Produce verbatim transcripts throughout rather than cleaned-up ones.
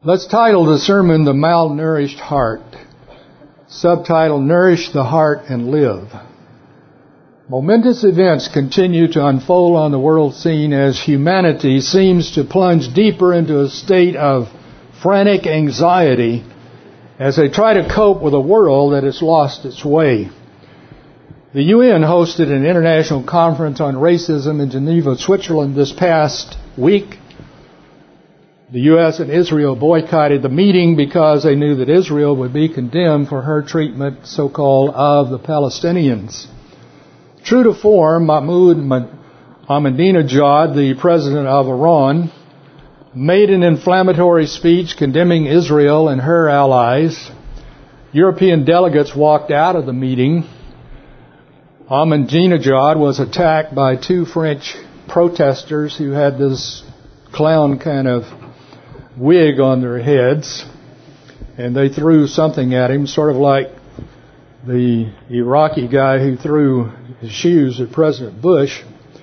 Let's title the sermon, The Malnourished Heart. Subtitle, Nourish the Heart and Live. Momentous events continue to unfold on the world scene as humanity seems to plunge deeper into a state of frantic anxiety as they try to cope with a world that has lost its way. The U N hosted an international conference on racism in Geneva, Switzerland this past week. The U S and Israel boycotted the meeting because they knew that Israel would be condemned for her treatment, so-called, of the Palestinians. True to form, Mahmoud Ahmadinejad, the president of Iran, made an inflammatory speech condemning Israel and her allies. European delegates walked out of the meeting. Ahmadinejad was attacked by two French protesters who had this clown kind of wig on their heads, and they threw something at him, sort of like the Iraqi guy who threw his shoes at President Bush.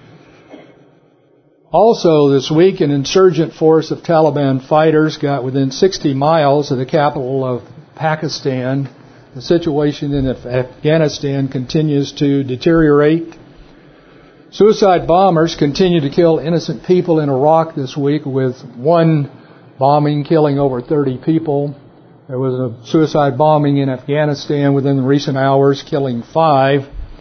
Also this week, an insurgent force of Taliban fighters got within sixty miles of the capital of Pakistan. The situation in Afghanistan continues to deteriorate. Suicide bombers continue to kill innocent people in Iraq this week, with one bombing killing over thirty people. There was a suicide bombing in Afghanistan within the recent hours, killing five.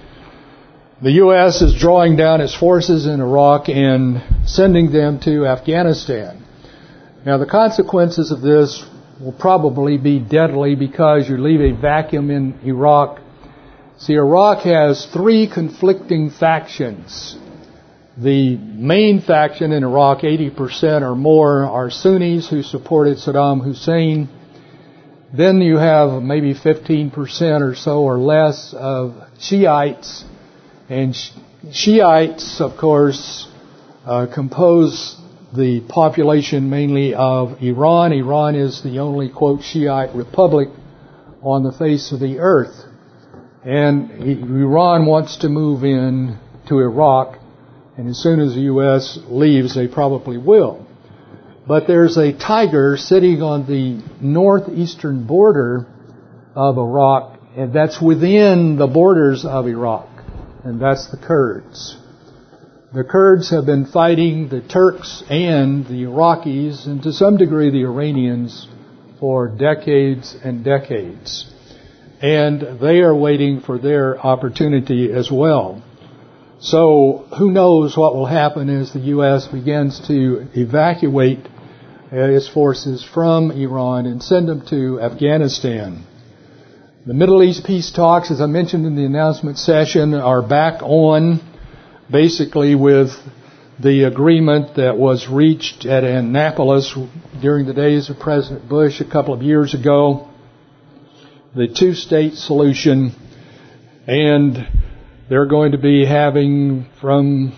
The U S is drawing down its forces in Iraq and sending them to Afghanistan. Now, the consequences of this will probably be deadly because you leave a vacuum in Iraq. See, Iraq has three conflicting factions. The main faction in Iraq, eighty percent or more, are Sunnis who supported Saddam Hussein. Then you have maybe fifteen percent or so or less of Shiites. And Shiites, of course, uh, compose the population mainly of Iran. Iran is the only, quote, Shiite republic on the face of the earth. And Iran wants to move in to Iraq, and as soon as the U S leaves, they probably will. But there's a tiger sitting on the northeastern border of Iraq, and that's within the borders of Iraq, and that's the Kurds. The Kurds have been fighting the Turks and the Iraqis, and to some degree the Iranians, for decades and decades. And they are waiting for their opportunity as well. So who knows what will happen as the U S begins to evacuate its forces from Iran and send them to Afghanistan. The Middle East peace talks, as I mentioned in the announcement session, are back on, basically with the agreement that was reached at Annapolis during the days of President Bush a couple of years ago, the two-state solution, and they're going to be having from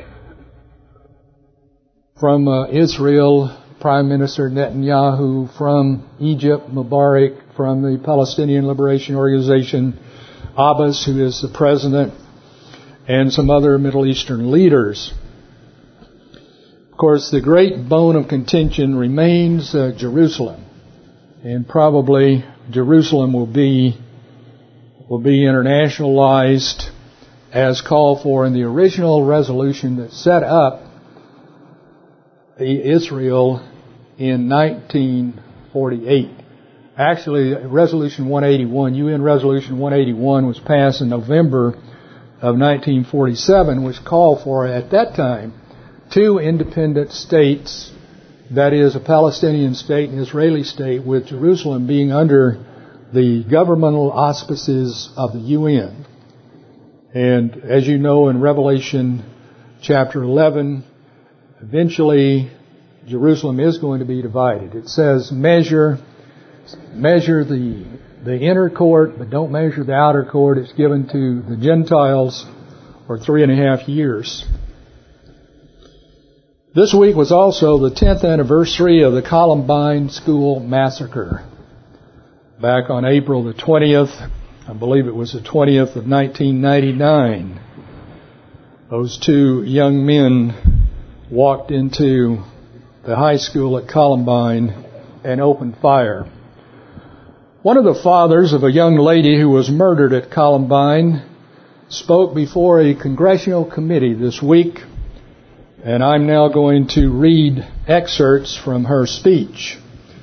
from uh, Israel, Prime Minister Netanyahu, from Egypt, Mubarak, from the Palestinian Liberation Organization, Abbas, who is the president, and some other Middle Eastern leaders. Of course, the great bone of contention remains uh, Jerusalem, and probably Jerusalem will be will be internationalized as called for in the original resolution that set up Israel in nineteen forty-eight. Actually, Resolution one eighty-one, U N Resolution one eighty-one, was passed in November of nineteen forty-seven, which called for, at that time, two independent states, that is, a Palestinian state and an Israeli state, with Jerusalem being under the governmental auspices of the U N. And as you know, in Revelation chapter eleven, eventually Jerusalem is going to be divided. It says, measure measure the the inner court, but don't measure the outer court. It's given to the Gentiles for three and a half years. This week was also the tenth anniversary of the Columbine School Massacre. Back on April the twentieth, I believe it was the twentieth of nineteen ninety-nine, those two young men walked into the high school at Columbine and opened fire. One of the fathers of a young lady who was murdered at Columbine spoke before a congressional committee this week, and I'm now going to read excerpts from her speech.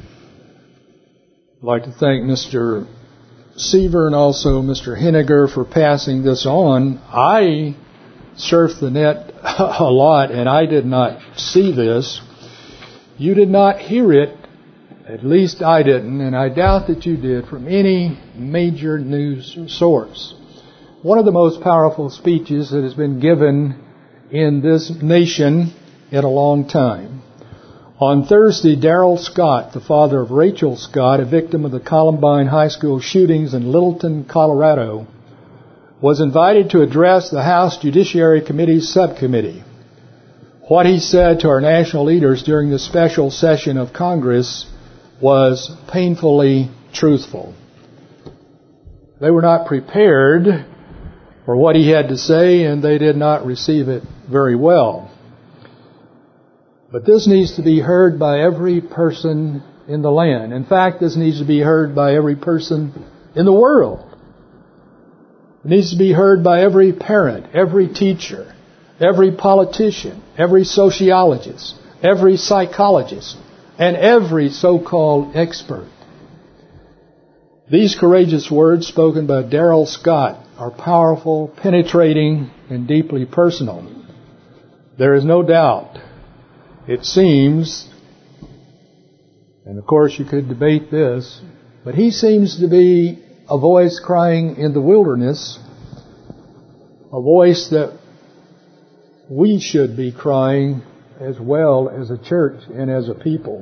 I'd like to thank Mister Seaver and also Mister Henniger for passing this on. I surfed the net a lot, and I did not see this. You did not hear it, at least I didn't, and I doubt that you did, from any major news source. One of the most powerful speeches that has been given in this nation in a long time. On Thursday, Darrell Scott, the father of Rachel Scott, a victim of the Columbine High School shootings in Littleton, Colorado, was invited to address the House Judiciary Committee's subcommittee. What he said to our national leaders during the special session of Congress was painfully truthful. They were not prepared for what he had to say, and they did not receive it very well. But this needs to be heard by every person in the land. In fact, this needs to be heard by every person in the world. It needs to be heard by every parent, every teacher, every politician, every sociologist, every psychologist, and every so-called expert. These courageous words spoken by Darrell Scott are powerful, penetrating, and deeply personal. There is no doubt, it seems, and of course you could debate this, but he seems to be a voice crying in the wilderness, a voice that we should be crying as well as a church and as a people.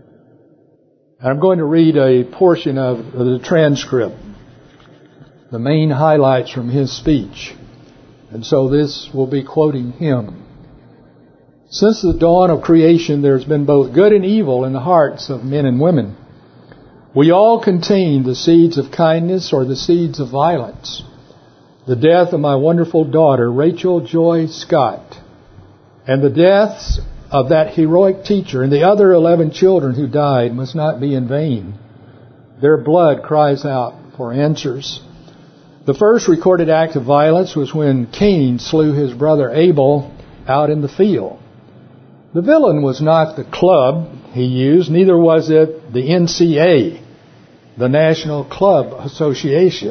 And I'm going to read a portion of the transcript, the main highlights from his speech. And so this will be quoting him. Since the dawn of creation, there's been both good and evil in the hearts of men and women. We all contain the seeds of kindness or the seeds of violence. The death of my wonderful daughter, Rachel Joy Scott, and the deaths of that heroic teacher and the other eleven children who died must not be in vain. Their blood cries out for answers. The first recorded act of violence was when Cain slew his brother Abel out in the field. The villain was not the club he used, neither was it the N C A, the National Club Association.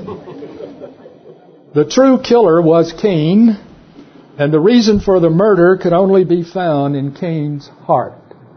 The true killer was Cain, and the reason for the murder could only be found in Cain's heart.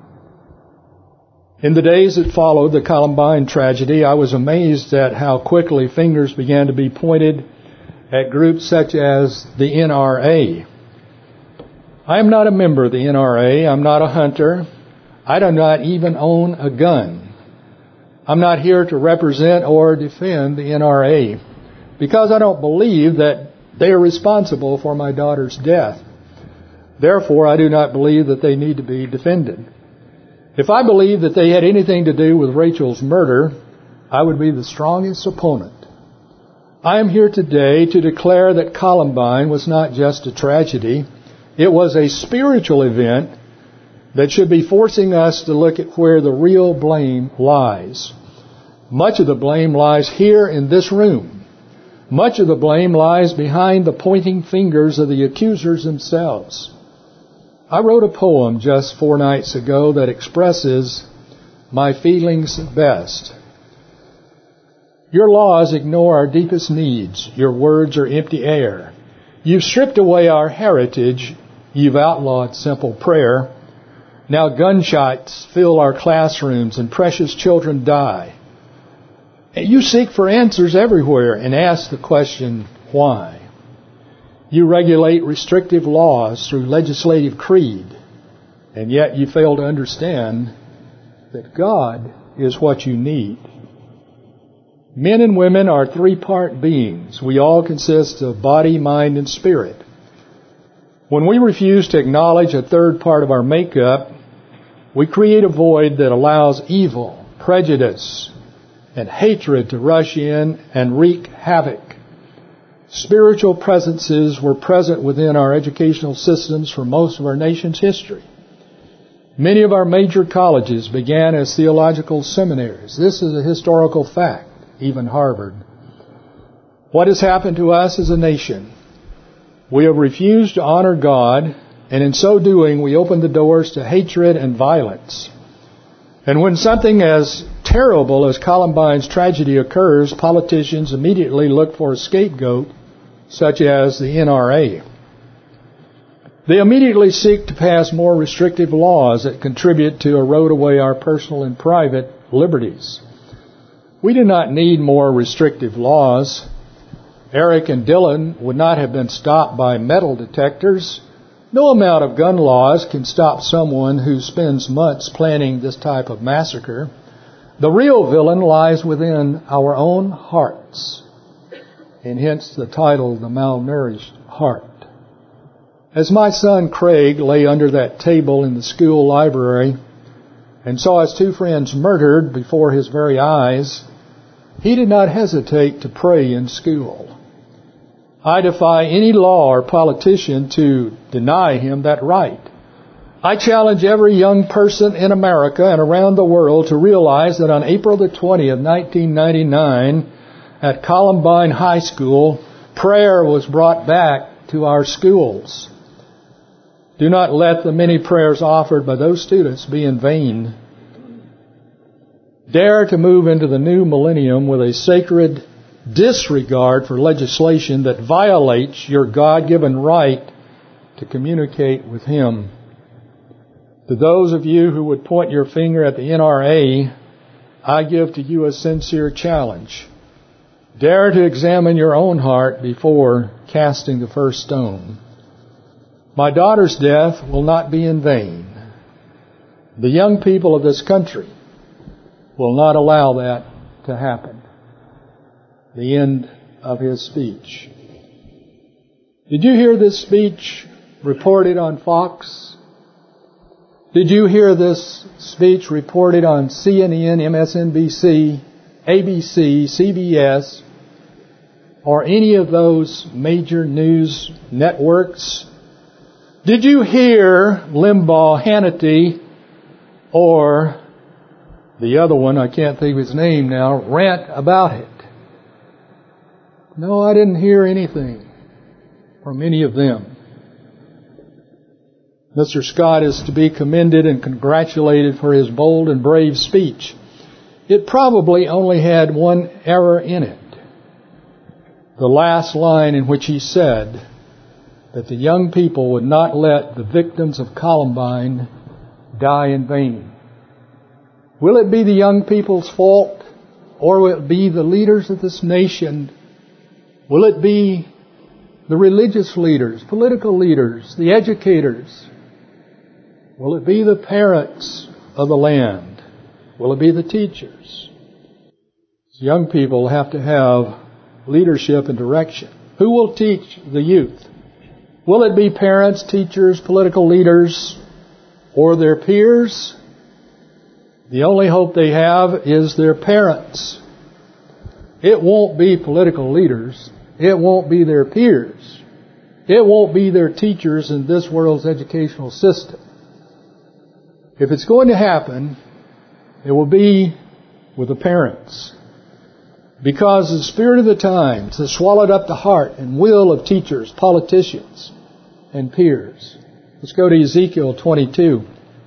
In the days that followed the Columbine tragedy, I was amazed at how quickly fingers began to be pointed at groups such as the N R A. I am not a member of the N R A. I'm not a hunter. I do not even own a gun. I'm not here to represent or defend the N R A because I don't believe that they are responsible for my daughter's death. Therefore, I do not believe that they need to be defended. If I believed that they had anything to do with Rachel's murder, I would be the strongest opponent. I am here today to declare that Columbine was not just a tragedy. It was a spiritual event that should be forcing us to look at where the real blame lies. Much of the blame lies here in this room. Much of the blame lies behind the pointing fingers of the accusers themselves. I wrote a poem just four nights ago that expresses my feelings best. Your laws ignore our deepest needs. Your words are empty air. You've stripped away our heritage. You've outlawed simple prayer. Now gunshots fill our classrooms and precious children die. And you seek for answers everywhere and ask the question, why? You regulate restrictive laws through legislative creed, and yet you fail to understand that God is what you need. Men and women are three-part beings. We all consist of body, mind, and spirit. When we refuse to acknowledge a third part of our makeup, we create a void that allows evil, prejudice, and hatred to rush in and wreak havoc. Spiritual presences were present within our educational systems for most of our nation's history. Many of our major colleges began as theological seminaries. This is a historical fact, even Harvard. What has happened to us as a nation? We have refused to honor God, and in so doing, we open the doors to hatred and violence. And when something as terrible as Columbine's tragedy occurs, politicians immediately look for a scapegoat, such as the N R A. They immediately seek to pass more restrictive laws that contribute to erode away our personal and private liberties. We do not need more restrictive laws. Eric and Dylan would not have been stopped by metal detectors. No amount of gun laws can stop someone who spends months planning this type of massacre. The real villain lies within our own hearts, and hence the title, The Malnourished Heart. As my son Craig lay under that table in the school library and saw his two friends murdered before his very eyes, he did not hesitate to pray in school. I defy any law or politician to deny him that right. I challenge every young person in America and around the world to realize that on April the twentieth, nineteen ninety-nine, at Columbine High School, prayer was brought back to our schools. Do not let the many prayers offered by those students be in vain. Dare to move into the new millennium with a sacred disregard for legislation that violates your God-given right to communicate with Him. To those of you who would point your finger at the N R A, I give to you a sincere challenge. Dare to examine your own heart before casting the first stone. My daughter's death will not be in vain. The young people of this country will not allow that to happen. The end of his speech. Did you hear this speech reported on Fox? Did you hear this speech reported on C N N, M S N B C, A B C, C B S, or any of those major news networks? Did you hear Limbaugh, Hannity, or the other one, I can't think of his name now, rant about it? No, I didn't hear anything from any of them. Mister Scott is to be commended and congratulated for his bold and brave speech. It probably only had one error in it. The last line in which he said that the young people would not let the victims of Columbine die in vain. Will it be the young people's fault, or will it be the leaders of this nation? Will it be the religious leaders, political leaders, the educators? Will it be the parents of the land? Will it be the teachers? Young people have to have leadership and direction. Who will teach the youth? Will it be parents, teachers, political leaders, or their peers? The only hope they have is their parents. It won't be political leaders. It won't be their peers. It won't be their teachers in this world's educational system. If it's going to happen, it will be with the parents. Because the spirit of the times has swallowed up the heart and will of teachers, politicians, and peers. Let's go to Ezekiel twenty-two.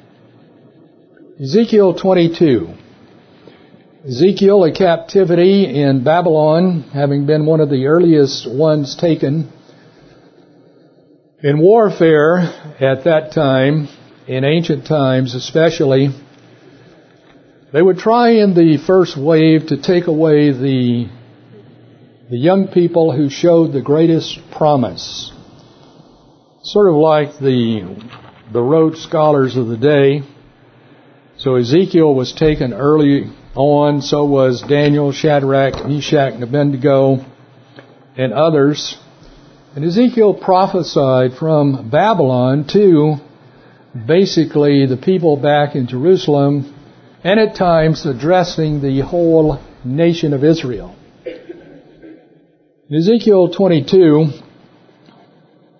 Ezekiel twenty-two. Ezekiel, a captivity in Babylon, having been one of the earliest ones taken. In warfare at that time, in ancient times especially, they would try in the first wave to take away the, the young people who showed the greatest promise. Sort of like the, the Rhodes Scholars of the day. So Ezekiel was taken early on, so was Daniel, Shadrach, Meshach, and Abednego, and others. And Ezekiel prophesied from Babylon to basically the people back in Jerusalem, and at times addressing the whole nation of Israel. In Ezekiel twenty-two,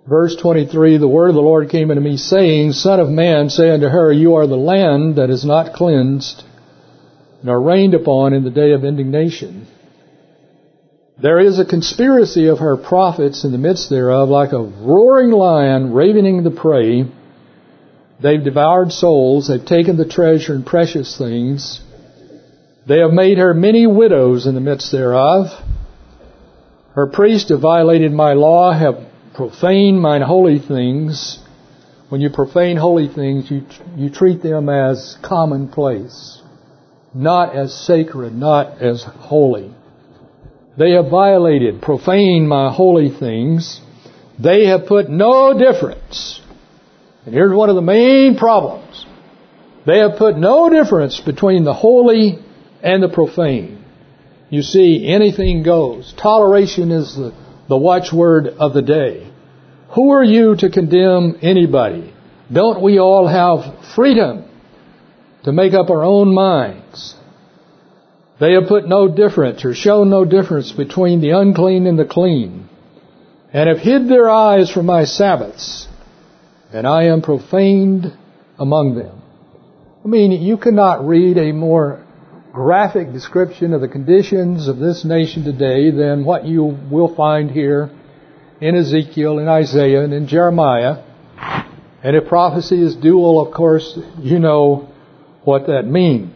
Verse twenty-three, the word of the Lord came unto me, saying, Son of man, say unto her, you are the land that is not cleansed, nor rained upon in the day of indignation. There is a conspiracy of her prophets in the midst thereof, like a roaring lion ravening the prey. They've devoured souls, they've taken the treasure and precious things. They have made her many widows in the midst thereof. Her priests have violated my law, have profaned mine holy things. When you profane holy things, you you treat them as commonplace, not as sacred, not as holy. They have violated, profaned my holy things. They have put no difference. And here's one of the main problems. They have put no difference between the holy and the profane. You see, anything goes. Toleration is the, the watchword of the day. Who are you to condemn anybody? Don't we all have freedom to make up our own minds? They have put no difference or shown no difference between the unclean and the clean, and have hid their eyes from my Sabbaths, and I am profaned among them. I mean, you cannot read a more graphic description of the conditions of this nation today than what you will find here in Ezekiel, in Isaiah, and in Jeremiah. And if prophecy is dual, of course, you know what that means.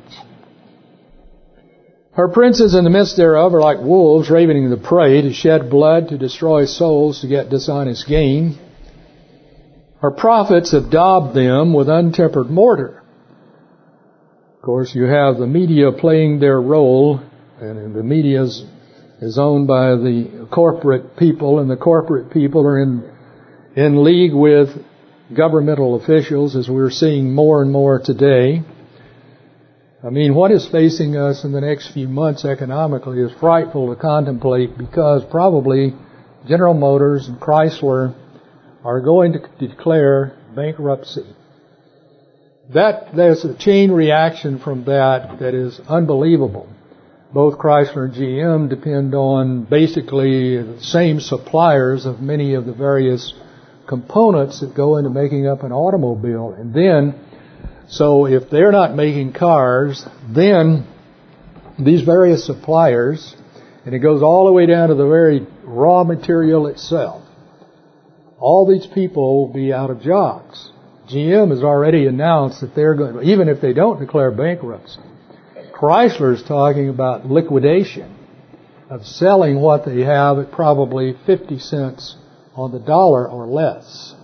Her princes in the midst thereof are like wolves ravening the prey, to shed blood, to destroy souls, to get dishonest gain. Her prophets have daubed them with untempered mortar. Of course, you have the media playing their role, and the media is, is owned by the corporate people, and the corporate people are in in league with governmental officials, as we're seeing more and more today. I mean, what is facing us in the next few months economically is frightful to contemplate, because probably General Motors and Chrysler are going to declare bankruptcy. That there's a chain reaction from that that is unbelievable. Both Chrysler and G M depend on basically the same suppliers of many of the various components that go into making up an automobile. And then, so if they're not making cars, then these various suppliers, and it goes all the way down to the very raw material itself, all these people will be out of jobs. G M has already announced that they're going to, even if they don't declare bankruptcy, Chrysler is talking about liquidation, of selling what they have at probably fifty cents on the dollar or less.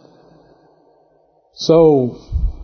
So,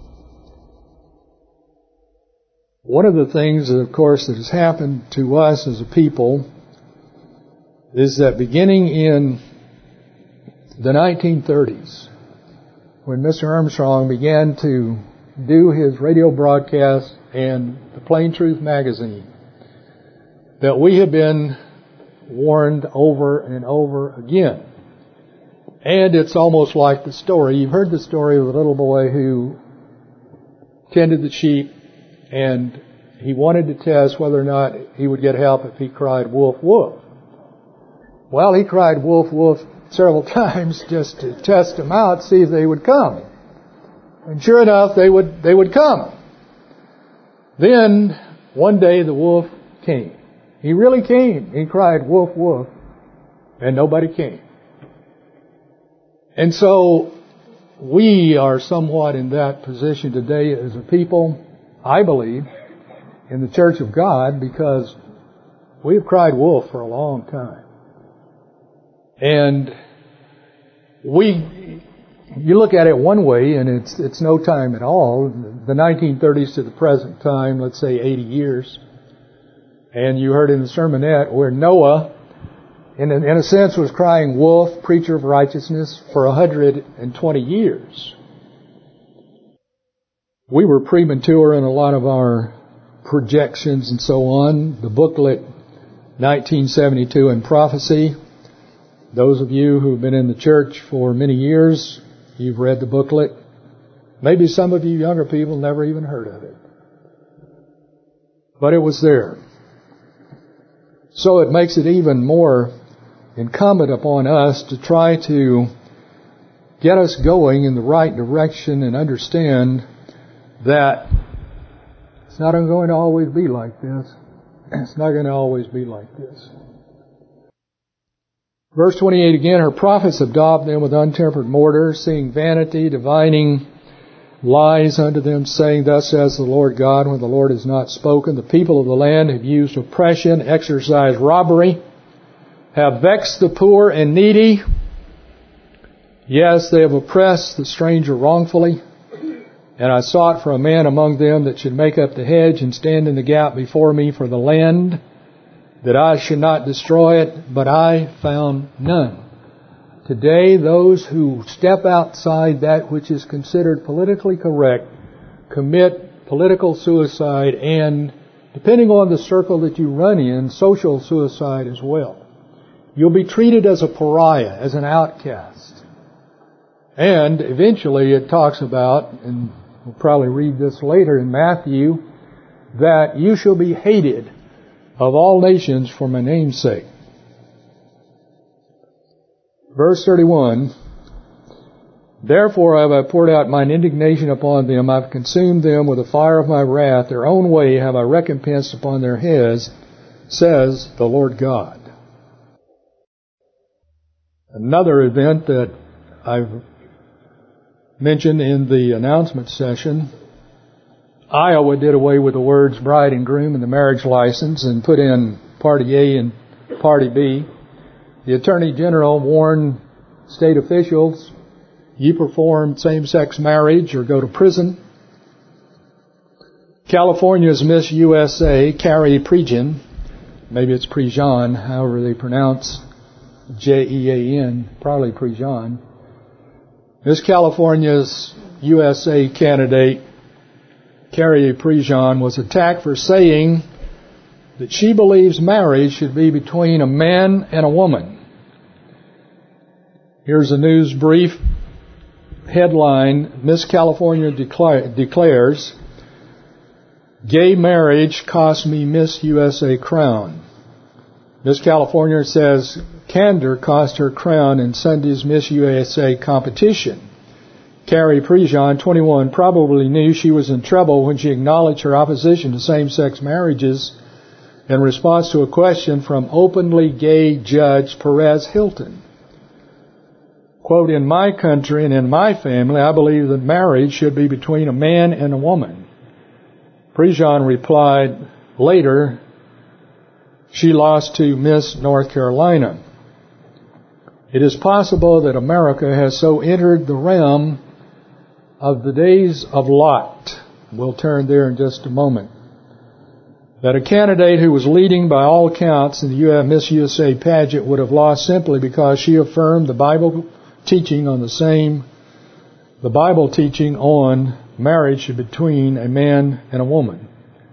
one of the things, that, of course, that has happened to us as a people is that beginning in the nineteen thirties, when Mister Armstrong began to do his radio broadcast and the Plain Truth magazine, that we have been warned over and over again. And it's almost like the story. You've heard the story of the little boy who tended the sheep, and he wanted to test whether or not he would get help if he cried, "Wolf, wolf." Well, he cried, "Wolf, wolf," several times just to test them out, see if they would come. And sure enough, they would they would come. Then, one day, the wolf came. He really came. He cried, "Wolf, wolf," and nobody came. And so, we are somewhat in that position today as a people, I believe, in the Church of God, because we've cried wolf for a long time. And we, you look at it one way, and it's it's no time at all. The nineteen thirties to the present time, let's say eighty years. And you heard in the sermonette where Noah, in a, in a sense, was crying wolf, preacher of righteousness, for one hundred twenty years. We were premature in a lot of our projections and so on. The booklet, nineteen seventy-two in Prophecy. Those of you who've been in the church for many years, you've read the booklet. Maybe some of you younger people never even heard of it. But it was there. So it makes it even more incumbent upon us to try to get us going in the right direction and understand that it's not going to always be like this. It's not going to always be like this. Verse twenty-eight again, her prophets have daubed them with untempered mortar, seeing vanity, divining lies unto them, saying, Thus says the Lord God, when the Lord has not spoken. The people of the land have used oppression, exercised robbery, have vexed the poor and needy. Yes, they have oppressed the stranger wrongfully. And I sought for a man among them that should make up the hedge and stand in the gap before me for the land, that I should not destroy it, but I found none. Today, those who step outside that which is considered politically correct commit political suicide and, depending on the circle that you run in, social suicide as well. You'll be treated as a pariah, as an outcast. And eventually it talks about, and we'll probably read this later in Matthew, that you shall be hated of all nations for my name's sake. Verse thirty-one, Therefore have I poured out mine indignation upon them, I've consumed them with the fire of my wrath, their own way have I recompensed upon their heads, says the Lord God. Another event that I've mentioned in the announcement session, Iowa did away with the words bride and groom in the marriage license and put in Party A and Party B. The Attorney General warned state officials, you perform same-sex marriage or go to prison. California's Miss U S A, Carrie Prejean, maybe it's Prejean, however they pronounce J E A N, probably Prejean. Miss California's U S A candidate, Carrie Prejean, was attacked for saying that she believes marriage should be between a man and a woman. Here's a news brief headline, Miss California decla- declares, Gay marriage cost me Miss U S A crown. Miss California says candor cost her crown in Sunday's Miss U S A competition. Carrie Prejean, twenty-one, probably knew she was in trouble when she acknowledged her opposition to same-sex marriages in response to a question from openly gay Judge Perez Hilton. Quote, in my country and in my family, I believe that marriage should be between a man and a woman. Prejean replied later, she lost to Miss North Carolina. It is possible that America has so entered the realm of the days of Lot, we'll turn there in just a moment, that a candidate who was leading by all accounts in the Miss U S A pageant would have lost simply because she affirmed the Bible teaching on the same, the Bible teaching on marriage between a man and a woman.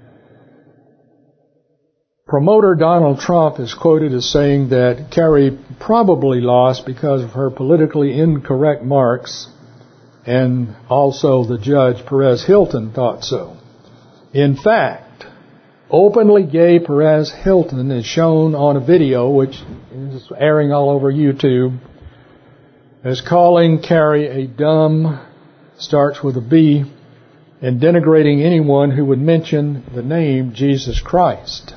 Promoter Donald Trump is quoted as saying that Carrie probably lost because of her politically incorrect marks, and also the Judge Perez Hilton thought so. In fact, openly gay Perez Hilton is shown on a video which is airing all over YouTube as calling Carrie a dumb, starts with a B, and denigrating anyone who would mention the name Jesus Christ.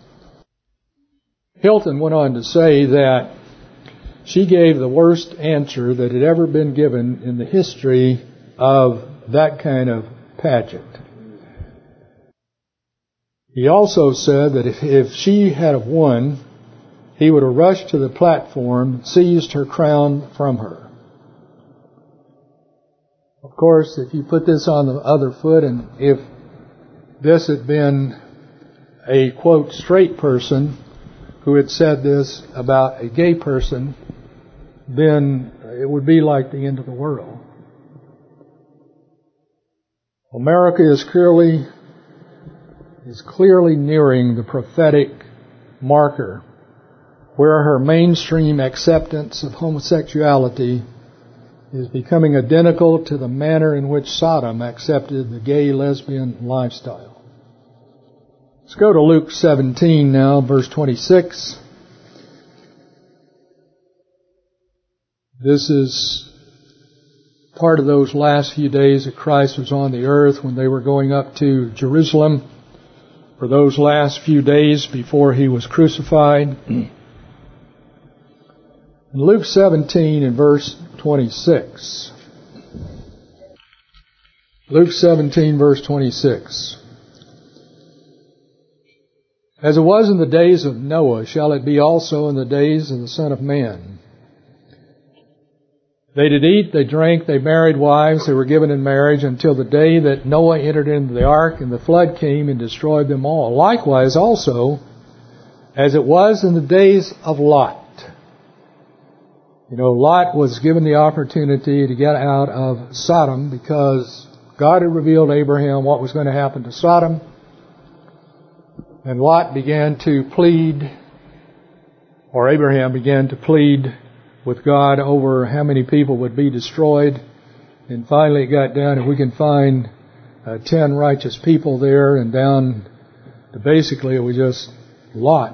Hilton went on to say that she gave the worst answer that had ever been given in the history of that kind of pageant. He also said that if, if she had won, he would have rushed to the platform, seized her crown from her. Of course, if you put this on the other foot, and if this had been a, quote, straight person who had said this about a gay person, then it would be like the end of the world. America is clearly is clearly nearing the prophetic marker where her mainstream acceptance of homosexuality is becoming identical to the manner in which Sodom accepted the gay lesbian lifestyle. Let's go to Luke seventeen now, verse twenty-six. This is part of those last few days that Christ was on the earth when they were going up to Jerusalem for those last few days before he was crucified. In Luke seventeen and verse twenty-six. Luke seventeen verse twenty-six. As it was in the days of Noah, shall it be also in the days of the Son of Man. They did eat, they drank, they married wives, they were given in marriage until the day that Noah entered into the ark, and the flood came and destroyed them all. Likewise also, as it was in the days of Lot. You know, Lot was given the opportunity to get out of Sodom because God had revealed to Abraham what was going to happen to Sodom. And Lot began to plead, or Abraham began to plead with God over how many people would be destroyed. And finally it got down, if we can find uh, ten righteous people there, and down to basically it was just Lot.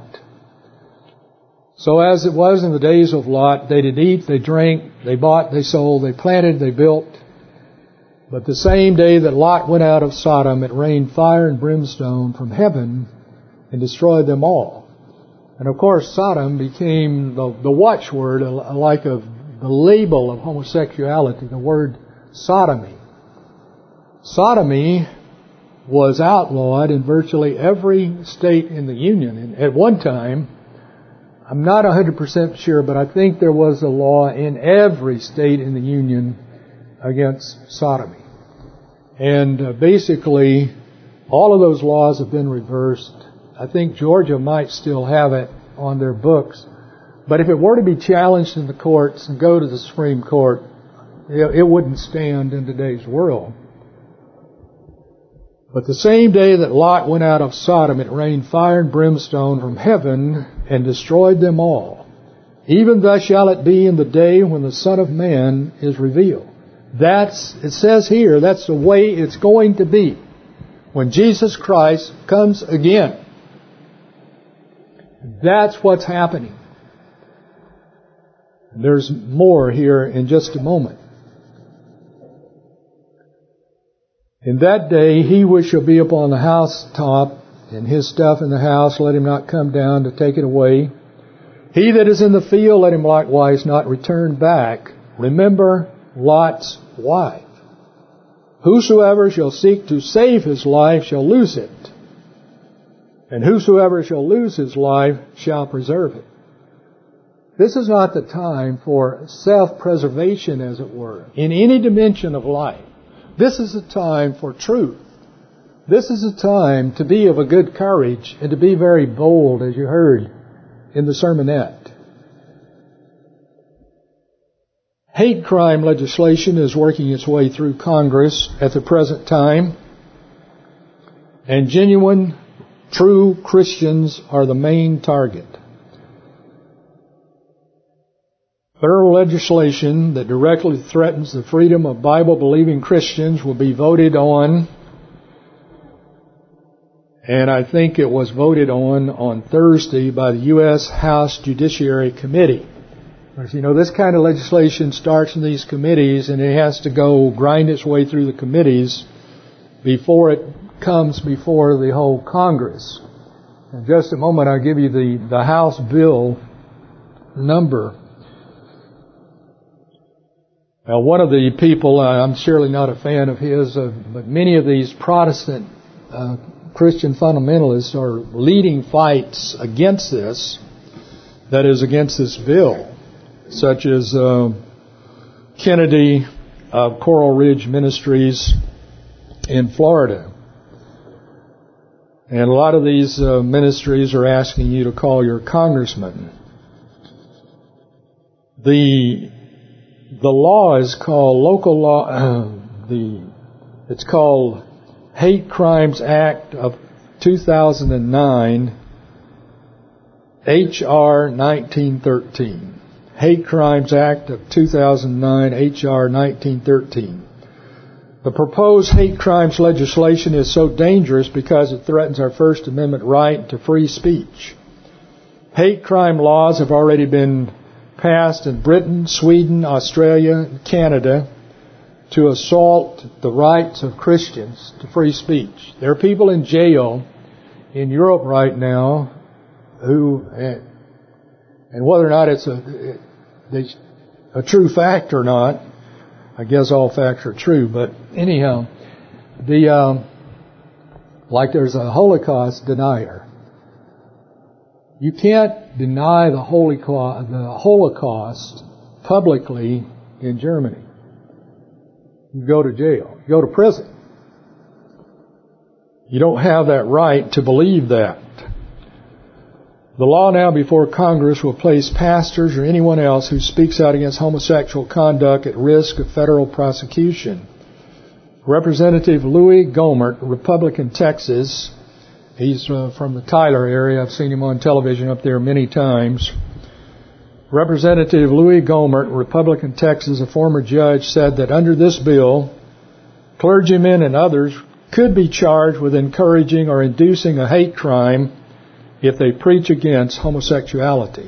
So as it was in the days of Lot, they did eat, they drank, they bought, they sold, they planted, they built. But the same day that Lot went out of Sodom, it rained fire and brimstone from heaven and destroyed them all. And of course, Sodom became the, the watchword, like of the label of homosexuality, the word sodomy. Sodomy was outlawed in virtually every state in the Union. And at one time, I'm not one hundred percent sure, but I think there was a law in every state in the Union against sodomy. And uh, basically, all of those laws have been reversed. I think Georgia might still have it on their books. But if it were to be challenged in the courts and go to the Supreme Court, it, it wouldn't stand in today's world. But the same day that Lot went out of Sodom, it rained fire and brimstone from heaven and destroyed them all. Even thus shall it be in the day when the Son of Man is revealed. That's, it says here, that's the way it's going to be when Jesus Christ comes again. That's what's happening. There's more here in just a moment. In that day, he which shall be upon the housetop, and his stuff in the house, let him not come down to take it away. He that is in the field, let him likewise not return back. Remember Lot's wife. Whosoever shall seek to save his life shall lose it. And whosoever shall lose his life shall preserve it. This is not the time for self-preservation, as it were, in any dimension of life. This is a time for truth. This is a time to be of a good courage and to be very bold, as you heard in the sermonette. Hate crime legislation is working its way through Congress at the present time, and genuine, true Christians are the main target. Federal legislation that directly threatens the freedom of Bible-believing Christians will be voted on, and I think it was voted on on Thursday by the U S House Judiciary Committee. Because, you know, this kind of legislation starts in these committees, and it has to go grind its way through the committees before it comes before the whole Congress. In just a moment, I'll give you the, the House bill number. Now, one of the people, uh, I'm surely not a fan of his, uh, but many of these Protestant uh, Christian fundamentalists are leading fights against this, that is, against this bill, such as uh, Kennedy of Coral Ridge Ministries in Florida. And a lot of these uh, ministries are asking you to call your congressman. The the law is called local law. Uh, the it's called Hate Crimes Act of two thousand nine, H R nineteen thirteen. Hate Crimes Act of two thousand nine, H R nineteen thirteen. The proposed hate crimes legislation is so dangerous because it threatens our First Amendment right to free speech. Hate crime laws have already been passed in Britain, Sweden, Australia, and Canada, to assault the rights of Christians to free speech. There are people in jail in Europe right now who, and whether or not it's a, a true fact or not, I guess all facts are true, but anyhow, the um, like there's a Holocaust denier. You can't deny the Holocaust, the Holocaust publicly in Germany. You go to jail. You go to prison. You don't have that right to believe that. The law now before Congress will place pastors or anyone else who speaks out against homosexual conduct at risk of federal prosecution. Representative Louis Gohmert, Republican, Texas. He's uh, from the Tyler area. I've seen him on television up there many times. Representative Louis Gohmert, Republican, Texas, a former judge, said that under this bill, clergymen and others could be charged with encouraging or inducing a hate crime if they preach against homosexuality.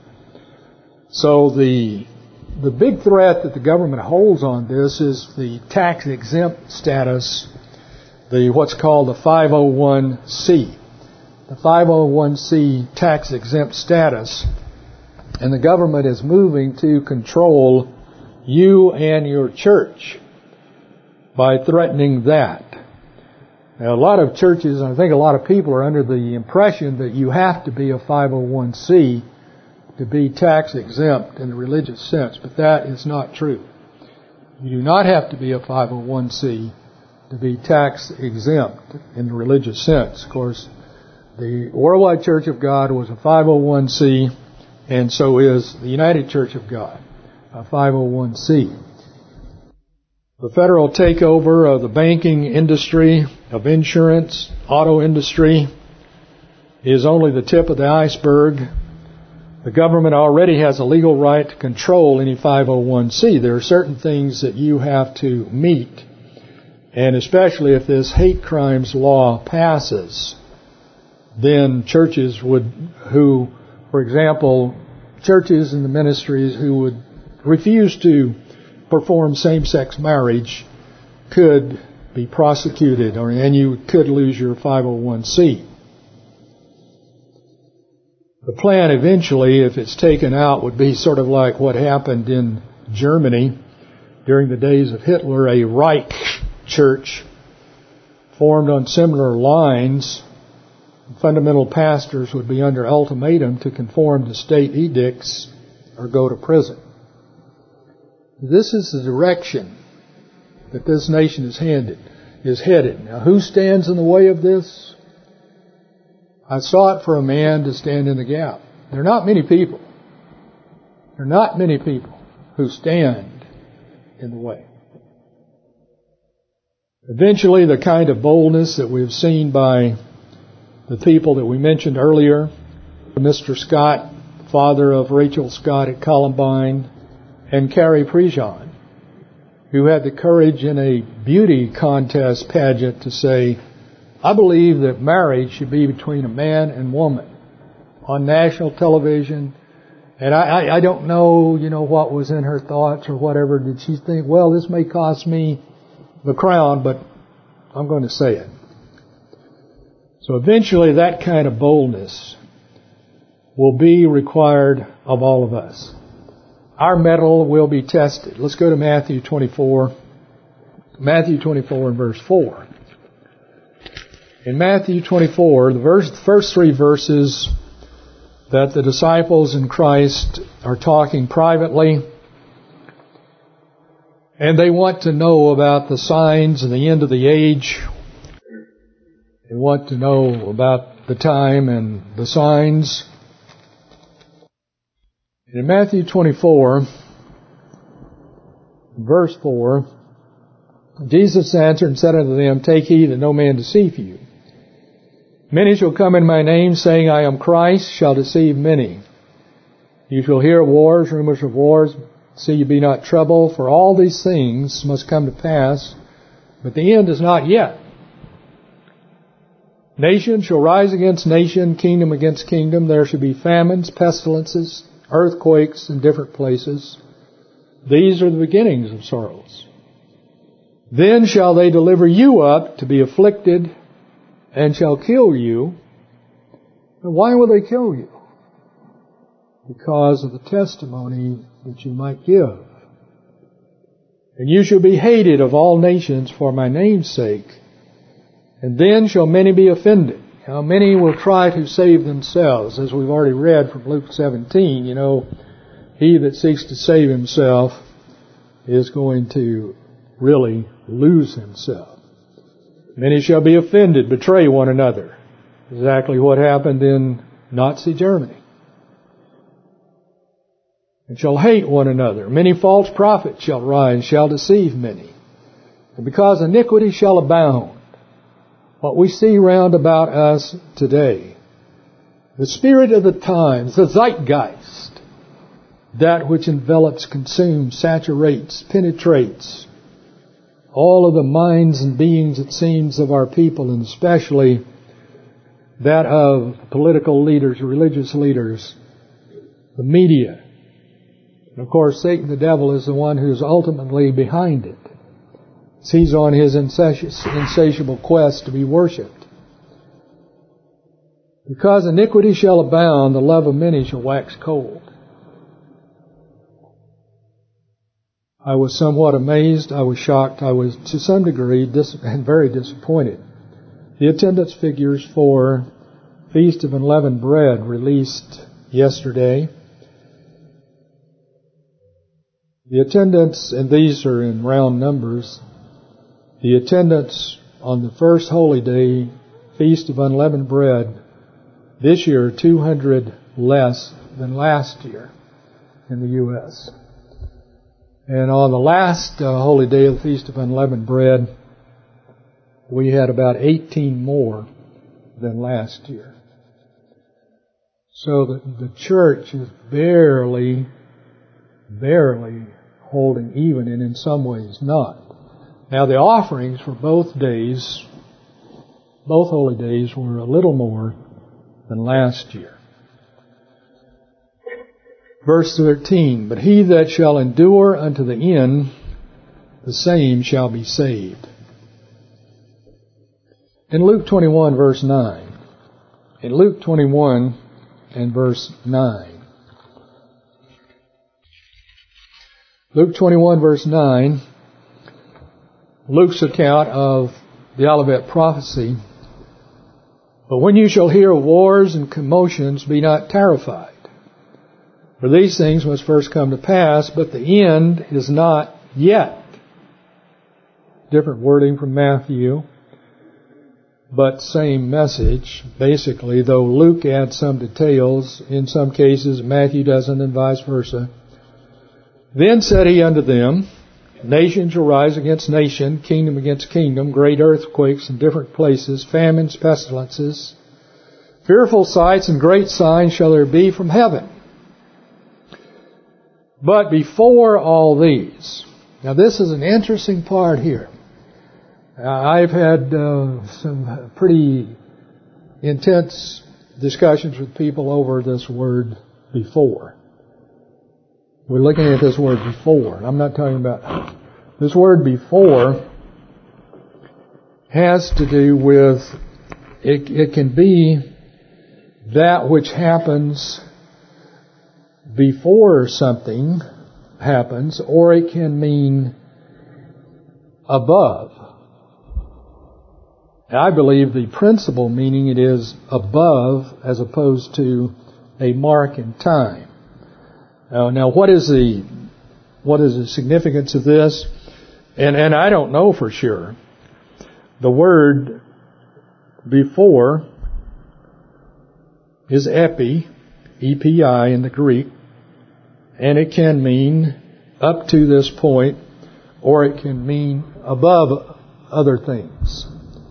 So the the big threat that the government holds on this is the tax-exempt status, the what's called the five oh one c. The five oh one c tax-exempt status, and the government is moving to control you and your church by threatening that. Now, a lot of churches, and I think a lot of people are under the impression that you have to be a five oh one c to be tax exempt in the religious sense, but that is not true. You do not have to be a five oh one c to be tax exempt in the religious sense. Of course, the Worldwide Church of God was a five oh one c, and so is the United Church of God, a five oh one c. The federal takeover of the banking industry, of insurance, auto industry, is only the tip of the iceberg. The government already has a legal right to control any five oh one c. There are certain things that you have to meet, and especially if this hate crimes law passes, then churches would, who, for example, churches and the ministries who would refuse to perform same-sex marriage could be prosecuted, or and you could lose your five oh one c. The plan eventually, if it's taken out, would be sort of like what happened in Germany during the days of Hitler, a Reich church formed on similar lines. Fundamental pastors would be under ultimatum to conform to state edicts or go to prison. This is the direction that this nation is handed, is headed. Now, who stands in the way of this? I sought for a man to stand in the gap. There are not many people. There are not many people who stand in the way. Eventually, the kind of boldness that we've seen by the people that we mentioned earlier, Mister Scott, father of Rachel Scott at Columbine, and Carrie Prejean, who had the courage in a beauty contest pageant to say, I believe that marriage should be between a man and woman on national television. And I, I, I don't know, you know, what was in her thoughts or whatever. Did she think, well, this may cost me the crown, but I'm going to say it. So eventually that kind of boldness will be required of all of us. Our mettle will be tested. Let's go to Matthew twenty-four. Matthew twenty-four and verse four. In Matthew twenty-four, the verse, first three verses that the disciples in Christ are talking privately, and they want to know about the signs and the end of the age. They want to know about the time and the signs. In Matthew twenty-four, verse four, Jesus answered and said unto them, Take heed that no man deceive you. Many shall come in my name, saying, I am Christ, shall deceive many. You shall hear of wars, rumors of wars. See you be not troubled, for all these things must come to pass, but the end is not yet. Nation shall rise against nation, kingdom against kingdom. There shall be famines, pestilences, earthquakes in different places. These are the beginnings of sorrows. Then shall they deliver you up to be afflicted, and shall kill you. And why will they kill you? Because of the testimony that you might give. And you shall be hated of all nations for my name's sake. And then shall many be offended. Now many will try to save themselves. As we've already read from Luke seventeen, you know, he that seeks to save himself is going to really lose himself. Many shall be offended, betray one another. Exactly what happened in Nazi Germany. And shall hate one another. Many false prophets shall rise, shall deceive many. And because iniquity shall abound, what we see round about us today, the spirit of the times, the zeitgeist, that which envelops, consumes, saturates, penetrates all of the minds and beings, it seems, of our people, and especially that of political leaders, religious leaders, the media. And of course, Satan, the devil, is the one who's ultimately behind it. He's on his insatiable quest to be worshipped. Because iniquity shall abound, the love of many shall wax cold. I was somewhat amazed, I was shocked, I was to some degree dis- and very disappointed. The attendance figures for Feast of Unleavened Bread released yesterday. The attendance, and these are in round numbers, the attendance on the first holy day, Feast of Unleavened Bread, this year two hundred less than last year in the U S And on the last uh, holy day of the Feast of Unleavened Bread, we had about eighteen more than last year. So the, the church is barely, barely holding even, and in some ways not. Now the offerings for both days, both holy days, were a little more than last year. Verse thirteen, but he that shall endure unto the end, the same shall be saved. In Luke twenty-one, verse nine, in Luke twenty-one and verse nine, Luke twenty-one, verse nine, Luke's account of the Olivet prophecy, but when you shall hear of wars and commotions, be not terrified. For these things must first come to pass, but the end is not yet. Different wording from Matthew, but same message, basically, though Luke adds some details. In some cases, Matthew doesn't, and vice versa. Then said he unto them, nation shall rise against nation, kingdom against kingdom, great earthquakes in different places, famines, pestilences. Fearful sights and great signs shall there be from heaven. But before all these, now this is an interesting part here. Uh, I've had uh, some pretty intense discussions with people over this word before. We're looking at this word before. I'm not talking about this word before. Has to do with it, it can be that which happens before something happens, or it can mean above. I believe the principal meaning it is above as opposed to a mark in time. Uh, now, what is the what is the significance of this? And and I don't know for sure. The word before is epi, E P I in the Greek, and it can mean up to this point, or it can mean above other things.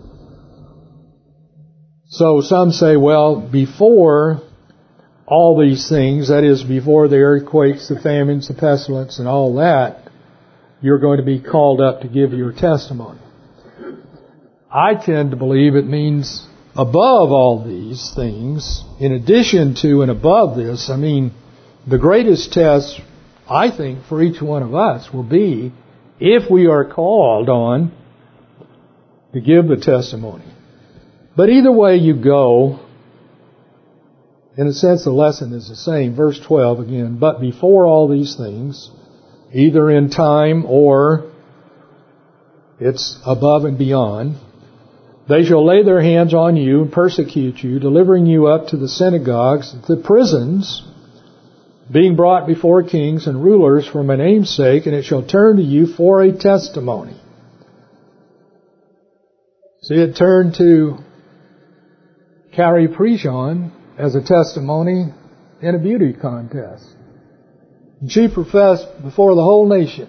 So some say, well, before all these things, that is, before the earthquakes, the famines, the pestilence, and all that, you're going to be called up to give your testimony. I tend to believe it means above all these things, in addition to and above this. I mean, the greatest test, I think, for each one of us will be if we are called on to give the testimony. But either way you go, in a sense the lesson is the same. Verse twelve again, but before all these things, either in time or it's above and beyond, they shall lay their hands on you and persecute you, delivering you up to the synagogues, the prisons, being brought before kings and rulers for my name's sake, and it shall turn to you for a testimony. See, it turned to Carrie Prejean as a testimony in a beauty contest. And she professed before the whole nation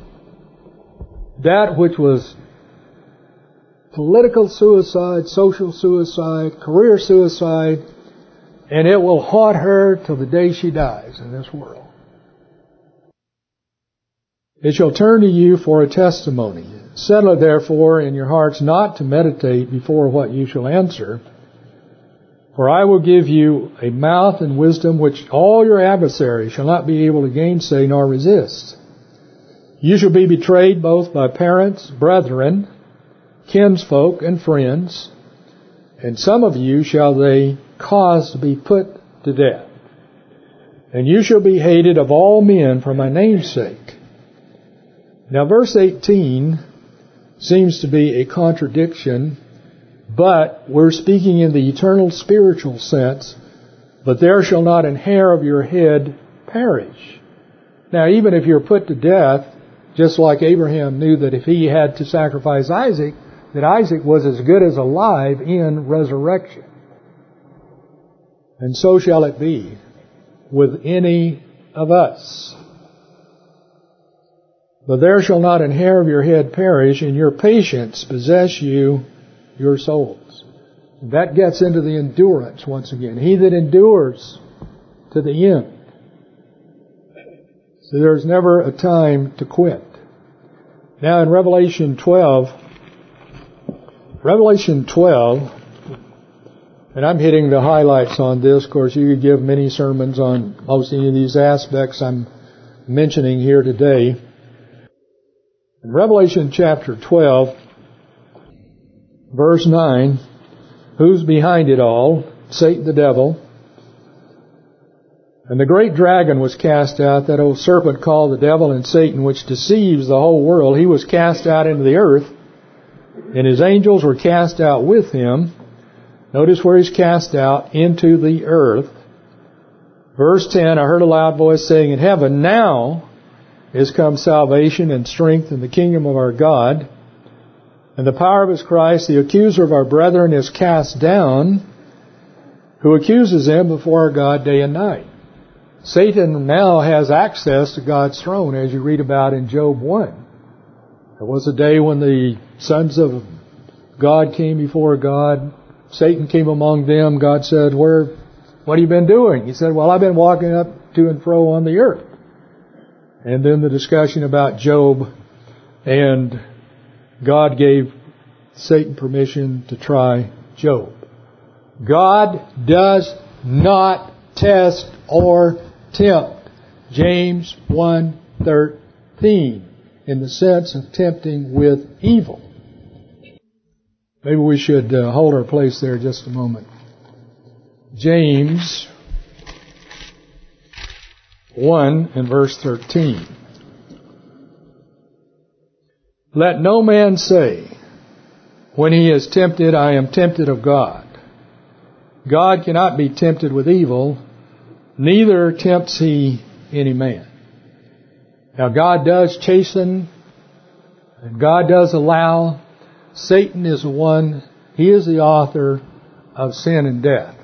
that which was political suicide, social suicide, career suicide, and it will haunt her till the day she dies in this world. It shall turn to you for a testimony. Settle it therefore in your hearts not to meditate before what you shall answer. For I will give you a mouth and wisdom which all your adversaries shall not be able to gainsay nor resist. You shall be betrayed both by parents, brethren, kinsfolk, and friends, and some of you shall they cause to be put to death. And you shall be hated of all men for my name's sake. Now verse eighteen seems to be a contradiction, but we're speaking in the eternal spiritual sense, but there shall not an hair of your head perish. Now even if you're put to death, just like Abraham knew that if he had to sacrifice Isaac, that Isaac was as good as alive in resurrection. And so shall it be with any of us. But there shall not an hair of your head perish, and your patience possess you your souls. And that gets into the endurance once again. He that endures to the end. So there's never a time to quit. Now in Revelation twelve, Revelation twelve, and I'm hitting the highlights on this. Of course, you could give many sermons on most any of these aspects I'm mentioning here today. In Revelation chapter twelve, verse nine, who's behind it all? Satan the devil. And the great dragon was cast out, that old serpent called the devil and Satan, which deceives the whole world. He was cast out into the earth, and his angels were cast out with him. Notice where he's cast out, into the earth. Verse ten, I heard a loud voice saying in heaven, now is come salvation and strength in the kingdom of our God, and the power of his Christ. The accuser of our brethren is cast down, who accuses them before our God day and night. Satan now has access to God's throne, as you read about in Job one. There was a day when the sons of God came before God. Satan came among them. God said, "Where? What have you been doing?" He said, "Well, I've been walking up to and fro on the earth." And then the discussion about Job, and God gave Satan permission to try Job. God does not test or tempt. James one thirteen, in the sense of tempting with evil. Maybe we should uh, hold our place there just a moment. James one and verse thirteen. Let no man say, when he is tempted, I am tempted of God. God cannot be tempted with evil, neither tempts he any man. Now God does chasten, and God does allow. Satan is the one, he is the author of sin and death.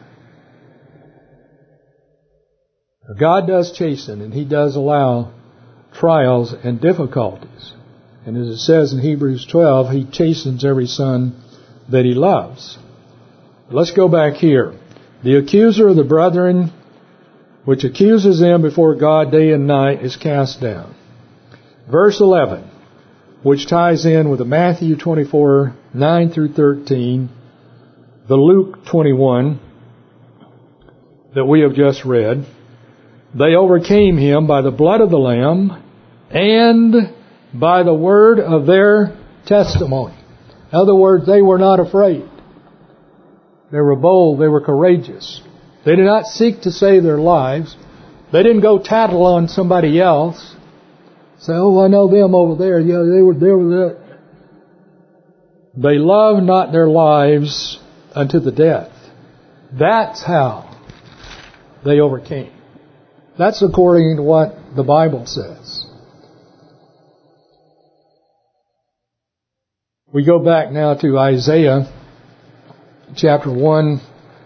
God does chasten, and he does allow trials and difficulties. And as it says in Hebrews twelve, he chastens every son that he loves. Let's go back here. The accuser of the brethren, which accuses them before God day and night, is cast down. Verse eleven, which ties in with the Matthew twenty-four, nine through thirteen, the Luke twenty-one that we have just read. They overcame him by the blood of the Lamb and by the word of their testimony. In other words, they were not afraid. They were bold. They were courageous. They did not seek to save their lives. They didn't go tattle on somebody else. Say, oh, I know them over there. Yeah, they were there with that. They loved not their lives unto the death. That's how they overcame. That's according to what the Bible says. We go back now to Isaiah chapter one.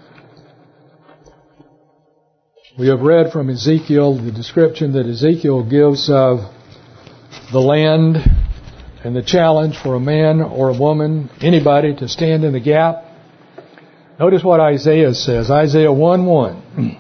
We have read from Ezekiel the description that Ezekiel gives of the land and the challenge for a man or a woman, anybody, to stand in the gap. Notice what Isaiah says. Isaiah one one.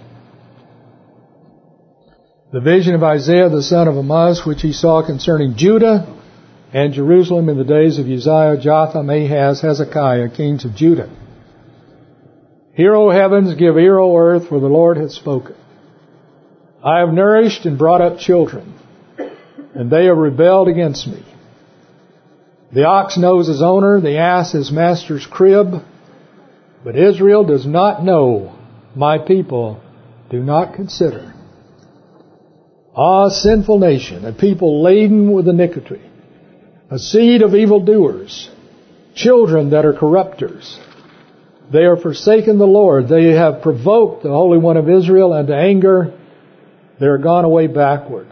The vision of Isaiah the son of Amoz, which he saw concerning Judah and Jerusalem in the days of Uzziah, Jotham, Ahaz, Hezekiah, kings of Judah. Hear, O heavens, give ear, O earth, for the Lord hath spoken. I have nourished and brought up children, and they have rebelled against me. The ox knows his owner, the ass his master's crib, but Israel does not know, my people do not consider. Ah, sinful nation, a people laden with iniquity, a seed of evildoers, children that are corrupters. They are forsaken the Lord. They have provoked the Holy One of Israel unto anger. They are gone away backward.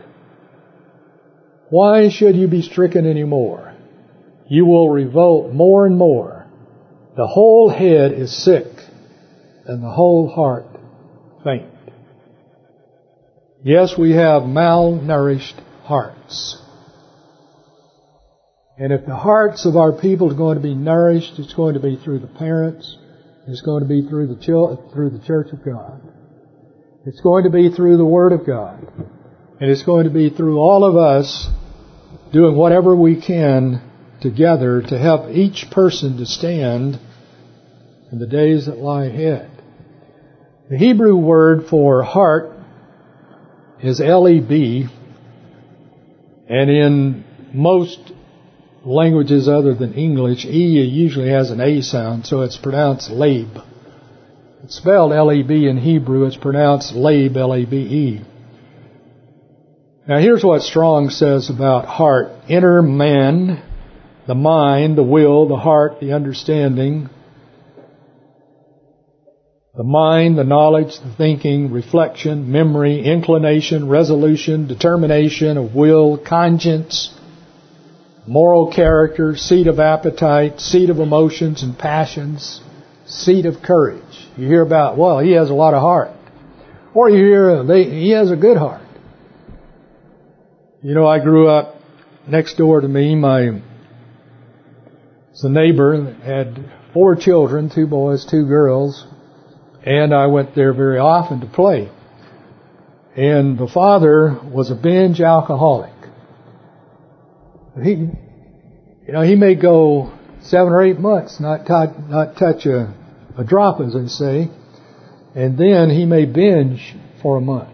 Why should you be stricken any more? You will revolt more and more. The whole head is sick, and the whole heart faint. Yes, we have malnourished hearts. And if the hearts of our people are going to be nourished, it's going to be through the parents. It's going to be through the through the Church of God. It's going to be through the Word of God. And it's going to be through all of us doing whatever we can together to help each person to stand in the days that lie ahead. The Hebrew word for heart is L E B, and in most languages other than English, E usually has an A sound, so it's pronounced lab. It's spelled L E B in Hebrew, it's pronounced lab, L A B E. Now here's what Strong says about heart. Inner man, the mind, the will, the heart, the understanding, the mind, the knowledge, the thinking, reflection, memory, inclination, resolution, determination of will, conscience, moral character, seat of appetite, seat of emotions and passions, seat of courage. You hear about, well, he has a lot of heart. Or you hear, they, he has a good heart. You know, I grew up next door to me. My the neighbor had four children, two boys, two girls, and I went there very often to play. And the father was a binge alcoholic. He, you know, he may go seven or eight months not t- not touch a, a drop, as they say, and then he may binge for a month.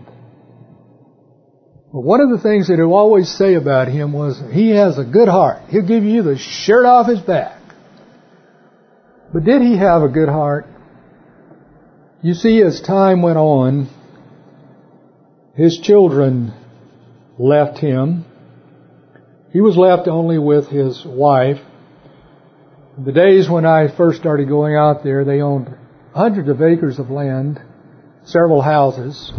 But one of the things that he'll always say about him was he has a good heart. He'll give you the shirt off his back. But did he have a good heart? You see, as time went on, his children left him. He was left only with his wife. In the days when I first started going out there, they owned hundreds of acres of land, several houses.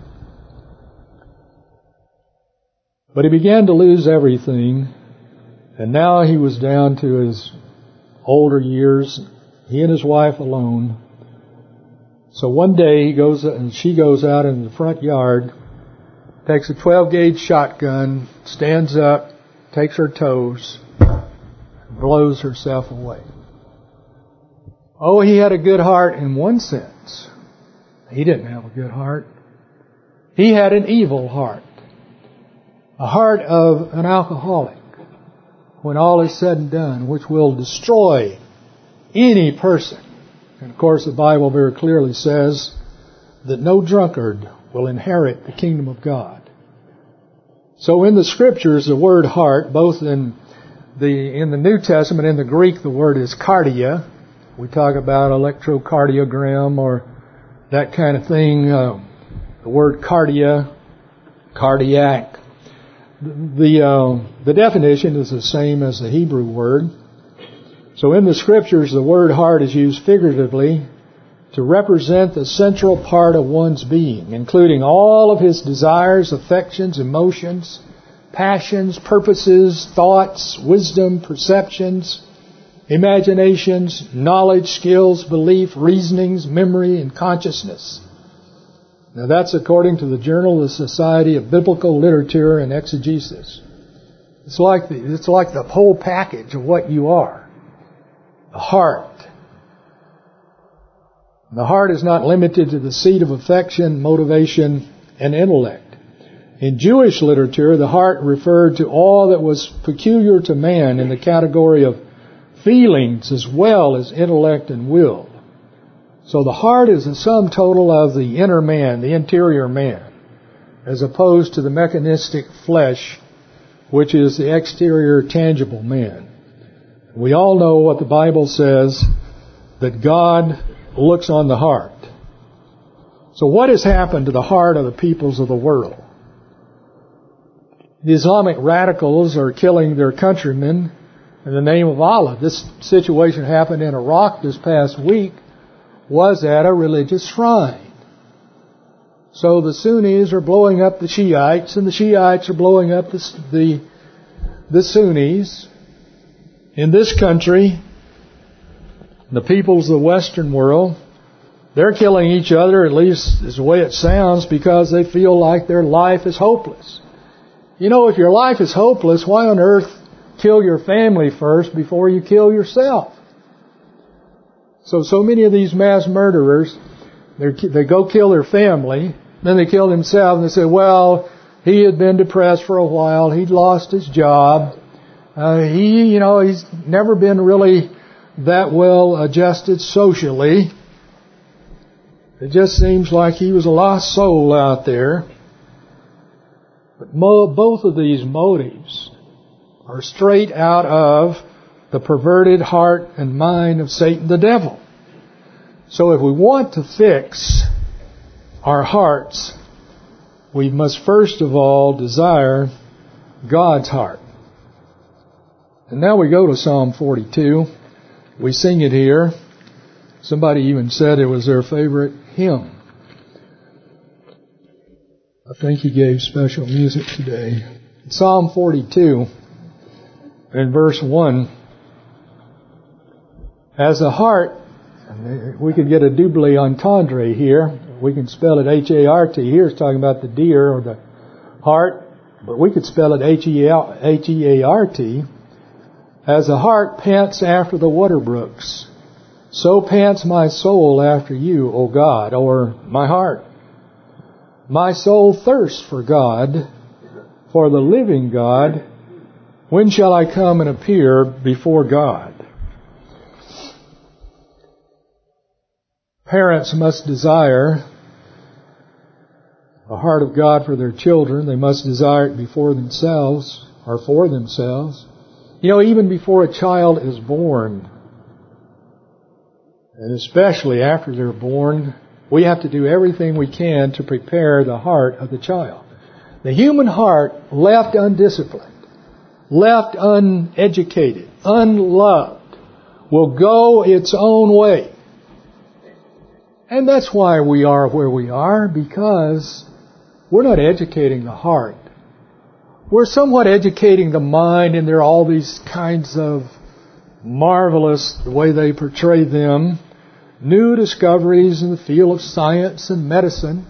But he began to lose everything, and now he was down to his older years, he and his wife alone. So one day he goes and she goes out in the front yard, takes a twelve gauge shotgun, stands up, takes her toes, and blows herself away. Oh, he had a good heart in one sense. He didn't have a good heart. He had an evil heart. A heart of an alcoholic, when all is said and done, which will destroy any person. And of course the Bible very clearly says that no drunkard will inherit the kingdom of God. So in the Scriptures, the word heart, both in the in the New Testament, in the Greek, the word is cardia. We talk about electrocardiogram or that kind of thing. Uh, the word cardia, cardiac. The uh, the definition is the same as the Hebrew word. So in the Scriptures, the word heart is used figuratively to represent the central part of one's being, including all of his desires, affections, emotions, passions, purposes, thoughts, wisdom, perceptions, imaginations, knowledge, skills, belief, reasonings, memory, and consciousness. Now that's according to the Journal of the Society of Biblical Literature and Exegesis. It's like the, it's like the whole package of what you are. The heart. The heart is not limited to the seat of affection, motivation, and intellect. In Jewish literature, the heart referred to all that was peculiar to man in the category of feelings as well as intellect and will. So the heart is the sum total of the inner man, the interior man, as opposed to the mechanistic flesh, which is the exterior tangible man. We all know what the Bible says, that God looks on the heart. So what has happened to the heart of the peoples of the world? The Islamic radicals are killing their countrymen in the name of Allah. This situation happened in Iraq this past week, was at a religious shrine. So the Sunnis are blowing up the Shiites, and the Shiites are blowing up the, the, the Sunnis. In this country, the peoples of the Western world, they're killing each other, at least is the way it sounds, because they feel like their life is hopeless. You know, if your life is hopeless, why on earth kill your family first before you kill yourself? So, so many of these mass murderers, they go kill their family, then they kill themselves, and they say, well, he had been depressed for a while, he'd lost his job, uh, he, you know, he's never been really that well adjusted socially. It just seems like he was a lost soul out there. But mo- both of these motives are straight out of the perverted heart and mind of Satan the devil. So if we want to fix our hearts, we must first of all desire God's heart. And now we go to Psalm forty-two. We sing it here. Somebody even said it was their favorite hymn. I think he gave special music today. Psalm forty-two, in verse one. As the heart, we could get a double entendre here. We can spell it H A R T. Here it's talking about the deer or the heart, but we could spell it H E A R T. As the heart pants after the water brooks, so pants my soul after you, O God, or my heart. My soul thirsts for God, for the living God. When shall I come and appear before God? Parents must desire the heart of God for their children. They must desire it before themselves, or for themselves. You know, even before a child is born, and especially after they're born, we have to do everything we can to prepare the heart of the child. The human heart, left undisciplined, left uneducated, unloved, will go its own way. And that's why we are where we are, because we're not educating the heart. We're somewhat educating the mind, and there are all these kinds of marvelous, the way they portray them, new discoveries in the field of science and medicine.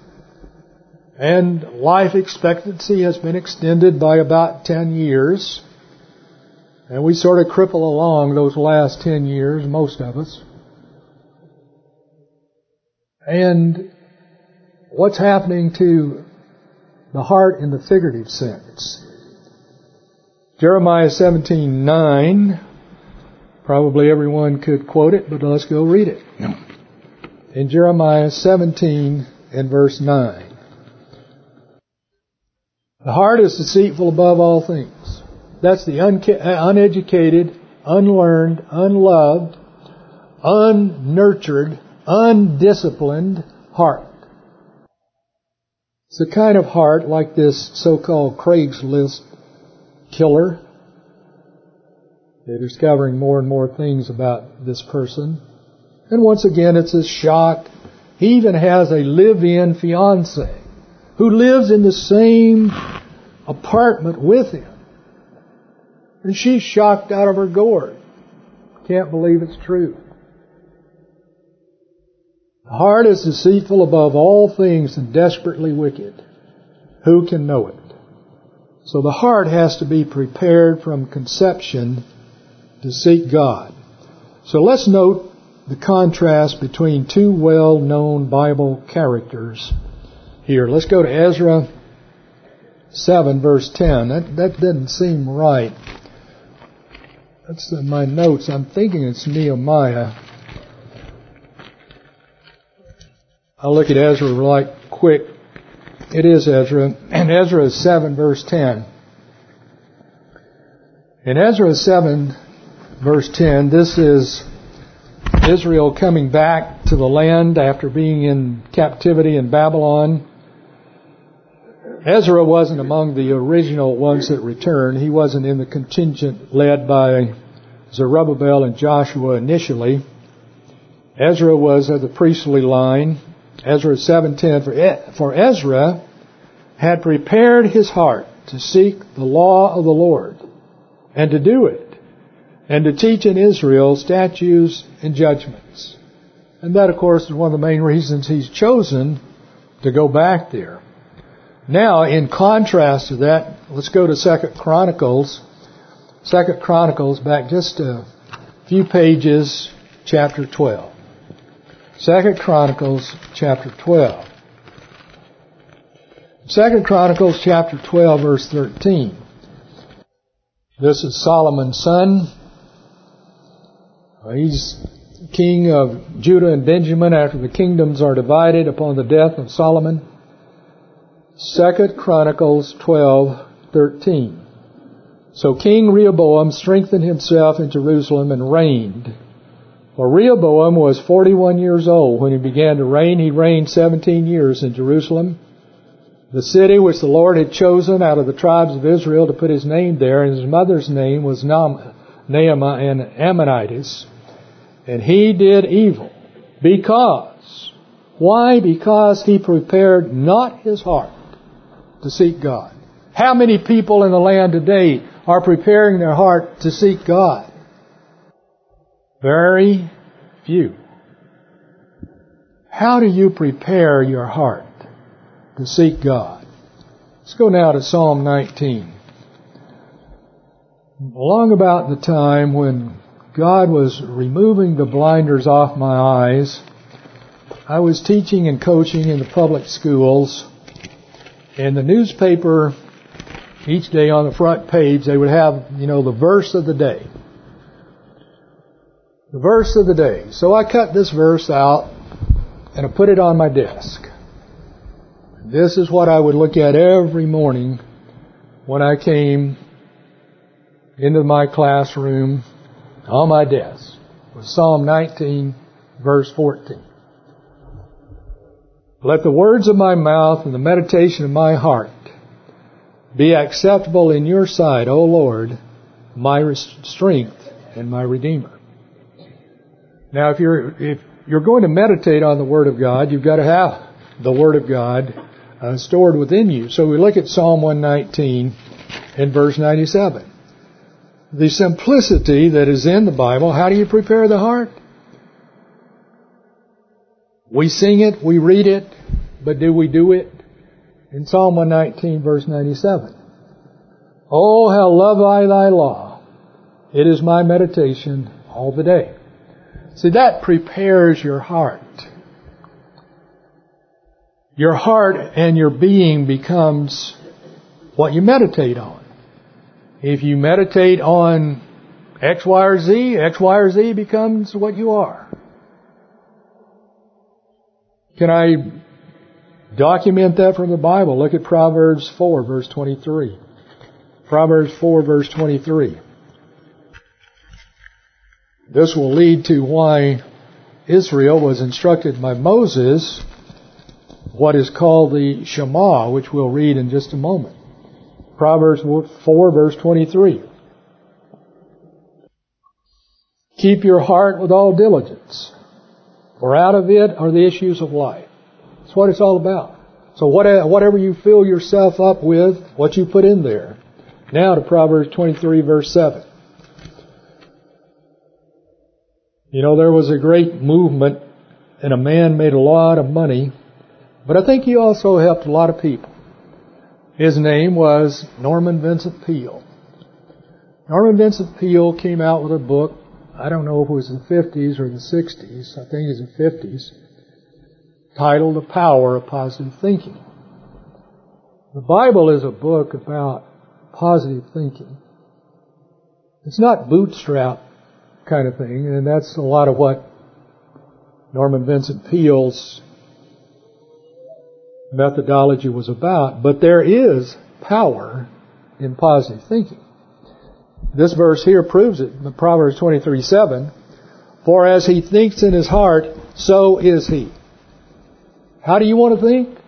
And life expectancy has been extended by about ten years. And we sort of cripple along those last ten years, most of us. And what's happening to the heart in the figurative sense? Jeremiah seventeen nine, probably everyone could quote it, but let's go read it. In Jeremiah seventeen and verse nine. The heart is deceitful above all things. That's the unca- uneducated, unlearned, unloved, unnurtured, undisciplined heart. It's the kind of heart like this so-called Craigslist killer. They're discovering more and more things about this person. And once again, it's a shock. He even has a live-in fiancée who lives in the same apartment with him. And she's shocked out of her gourd. Can't believe it's true. The heart is deceitful above all things and desperately wicked. Who can know it? So the heart has to be prepared from conception to seek God. So let's note the contrast between two well-known Bible characters here. Let's go to Ezra seven, verse ten. That, that doesn't seem right. That's in my notes. I'm thinking it's Nehemiah. I'll look at Ezra right quick. It is Ezra. And Ezra seven, verse ten. In Ezra seven, verse ten, this is Israel coming back to the land after being in captivity in Babylon. Ezra wasn't among the original ones that returned. He wasn't in the contingent led by Zerubbabel and Joshua initially. Ezra was of the priestly line. Ezra seven ten, for Ezra had prepared his heart to seek the law of the Lord and to do it, and to teach in Israel statutes and judgments. And that, of course, is one of the main reasons he's chosen to go back there. Now, in contrast to that, let's go to Second Chronicles. Second Chronicles, back just a few pages, chapter twelve. Second Chronicles, chapter twelve. Second Chronicles, chapter twelve, verse thirteen. This is Solomon's son. He's king of Judah and Benjamin after the kingdoms are divided upon the death of Solomon. Second Chronicles twelve thirteen. So King Rehoboam strengthened himself in Jerusalem and reigned. For Rehoboam was forty-one years old when he began to reign. He reigned seventeen years in Jerusalem, the city which the Lord had chosen out of the tribes of Israel to put his name there. And his mother's name was Naamah and Ammonitis. And he did evil. Because. Why? Because he prepared not his heart to seek God. How many people in the land today are preparing their heart to seek God? Very few. How do you prepare your heart to seek God? Let's go now to Psalm nineteen. Along about the time when God was removing the blinders off my eyes, I was teaching and coaching in the public schools. In the newspaper, each day on the front page, they would have, you know, the verse of the day. The verse of the day. So I cut this verse out and I put it on my desk. This is what I would look at every morning when I came into my classroom on my desk. It was Psalm nineteen, verse fourteen. Let the words of my mouth and the meditation of my heart be acceptable in your sight, O Lord, my strength and my Redeemer. Now, if you're if you're going to meditate on the Word of God, you've got to have the Word of God uh, stored within you. So we look at Psalm one nineteen and verse ninety-seven. The simplicity that is in the Bible. How do you prepare the heart? We sing it, we read it, but do we do it? In Psalm one nineteen, verse ninety-seven. Oh, how love I thy law. It is my meditation all the day. See, that prepares your heart. Your heart and your being becomes what you meditate on. If you meditate on X, Y, or Z, X, Y, or Z becomes what you are. Can I Document that from the Bible. Look at Proverbs four, verse twenty-three. Proverbs four, verse twenty-three. This will lead to why Israel was instructed by Moses what is called the Shema, which we'll read in just a moment. Proverbs four, verse twenty-three. Keep your heart with all diligence, for out of it are the issues of life. That's what it's all about. So whatever you fill yourself up with, what you put in there. Now to Proverbs twenty-three, verse seven. You know, there was a great movement, and a man made a lot of money, but I think he also helped a lot of people. His name was Norman Vincent Peale. Norman Vincent Peale came out with a book, I don't know if it was in the fifties or the sixties, I think it was in the fifties, titled The Power of Positive Thinking. The Bible is a book about positive thinking. It's not bootstrap kind of thing, and that's a lot of what Norman Vincent Peale's methodology was about, but there is power in positive thinking. This verse here proves it. In Proverbs twenty-three, seven, for as he thinks in his heart, so is he. How do you want to think?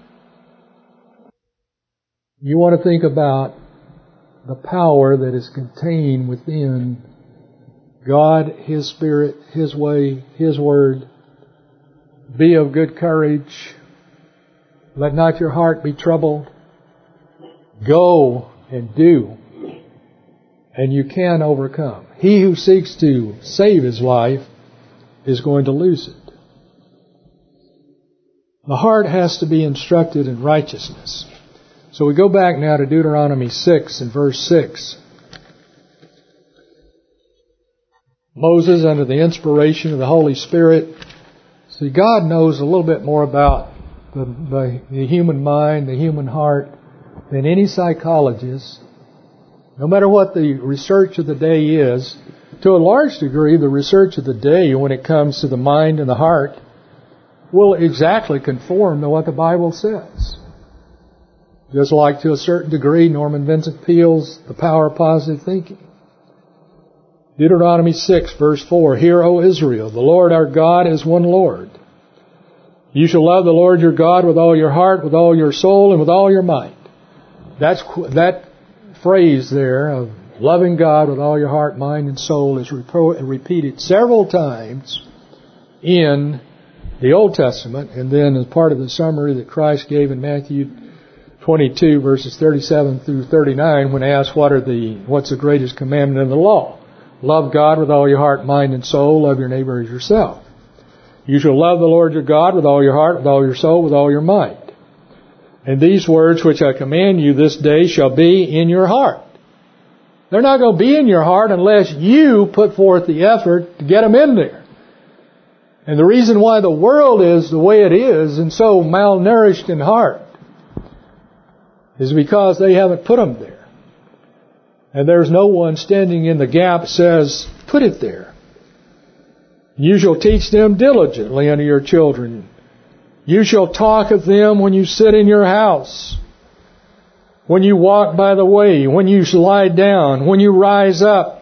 You want to think about the power that is contained within God, His Spirit, His way, His Word. Be of good courage. Let not your heart be troubled. Go and do, and you can overcome. He who seeks to save his life is going to lose it. The heart has to be instructed in righteousness. So we go back now to Deuteronomy six and verse six. Moses, under the inspiration of the Holy Spirit, see, God knows a little bit more about the, the, the human mind, the human heart, than any psychologist. No matter what the research of the day is, to a large degree, the research of the day when it comes to the mind and the heart will exactly conform to what the Bible says. Just like to a certain degree, Norman Vincent Peale's The Power of Positive Thinking. Deuteronomy six, verse four, Hear, O Israel, the Lord our God is one Lord. You shall love the Lord your God with all your heart, with all your soul, and with all your might. That's that phrase there of loving God with all your heart, mind, and soul is repro- repeated several times in the Old Testament, and then as part of the summary that Christ gave in Matthew twenty-two, verses thirty-seven through thirty-nine, when asked what are the what's the greatest commandment in the law. Love God with all your heart, mind, and soul. Love your neighbor as yourself. You shall love the Lord your God with all your heart, with all your soul, with all your might. And these words which I command you this day shall be in your heart. They're not going to be in your heart unless you put forth the effort to get them in there. And the reason why the world is the way it is and so malnourished in heart is because they haven't put them there. And there's no one standing in the gap says, put it there. You shall teach them diligently unto your children. You shall talk of them when you sit in your house, when you walk by the way, when you lie down, when you rise up.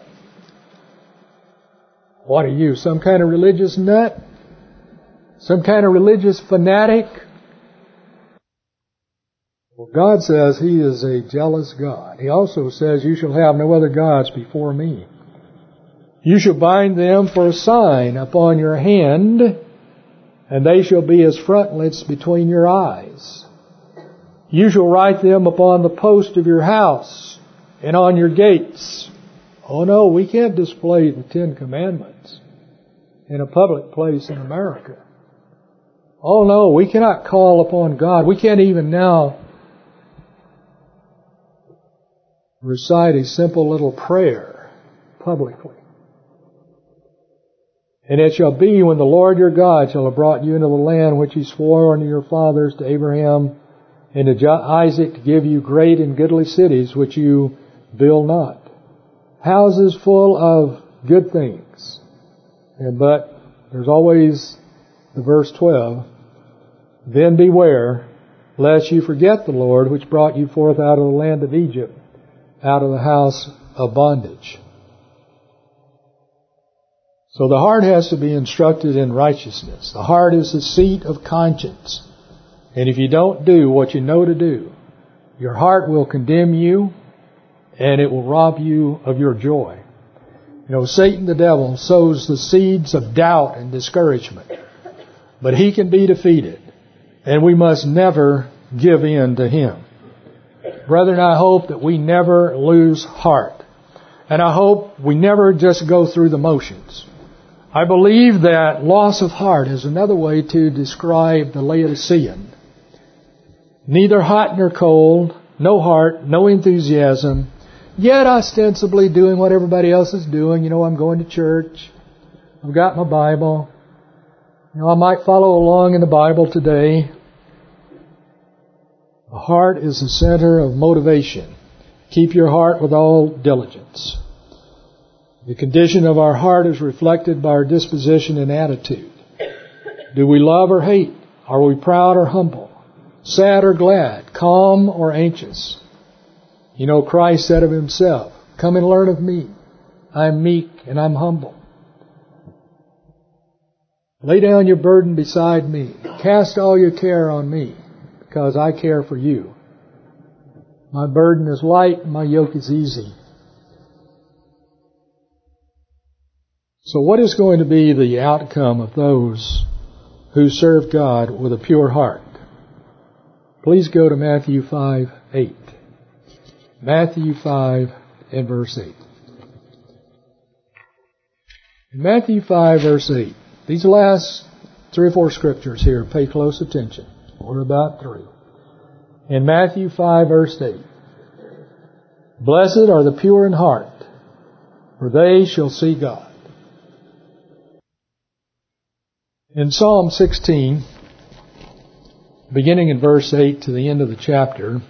What are you, some kind of religious nut? Some kind of religious fanatic? Well, God says He is a jealous God. He also says, you shall have no other gods before me. You shall bind them for a sign upon your hand, and they shall be as frontlets between your eyes. You shall write them upon the post of your house and on your gates. Oh no, we can't display the Ten Commandments in a public place in America. Oh no, we cannot call upon God. We can't even now recite a simple little prayer publicly. And it shall be when the Lord your God shall have brought you into the land which He swore unto your fathers, to Abraham and to Isaac, to give you great and goodly cities which you build not. Houses full of good things. And but there's always the verse twelve. Then beware lest you forget the Lord, which brought you forth out of the land of Egypt, out of the house of bondage. So the heart has to be instructed in righteousness. The heart is the seat of conscience. And if you don't do what you know to do, your heart will condemn you, and it will rob you of your joy. You know, Satan the devil sows the seeds of doubt and discouragement. But he can be defeated, and we must never give in to him. Brethren, I hope that we never lose heart. And I hope we never just go through the motions. I believe that loss of heart is another way to describe the Laodicean. Neither hot nor cold, no heart, no enthusiasm, yet ostensibly doing what everybody else is doing. You know, I'm going to church. I've got my Bible. You know, I might follow along in the Bible today. The heart is the center of motivation. Keep your heart with all diligence. The condition of our heart is reflected by our disposition and attitude. Do we love or hate? Are we proud or humble? Sad or glad? Calm or anxious? You know, Christ said of himself, "Come and learn of me. I'm meek and I'm humble. Lay down your burden beside me. Cast all your care on me, because I care for you. My burden is light and my yoke is easy." So what is going to be the outcome of those who serve God with a pure heart? Please go to Matthew five eight. Matthew five and verse eight. In Matthew five verse eight, these last three or four scriptures here, pay close attention. We're about three. In Matthew five verse eight, "Blessed are the pure in heart, for they shall see God." In Psalm sixteen, beginning in verse eight to the end of the chapter,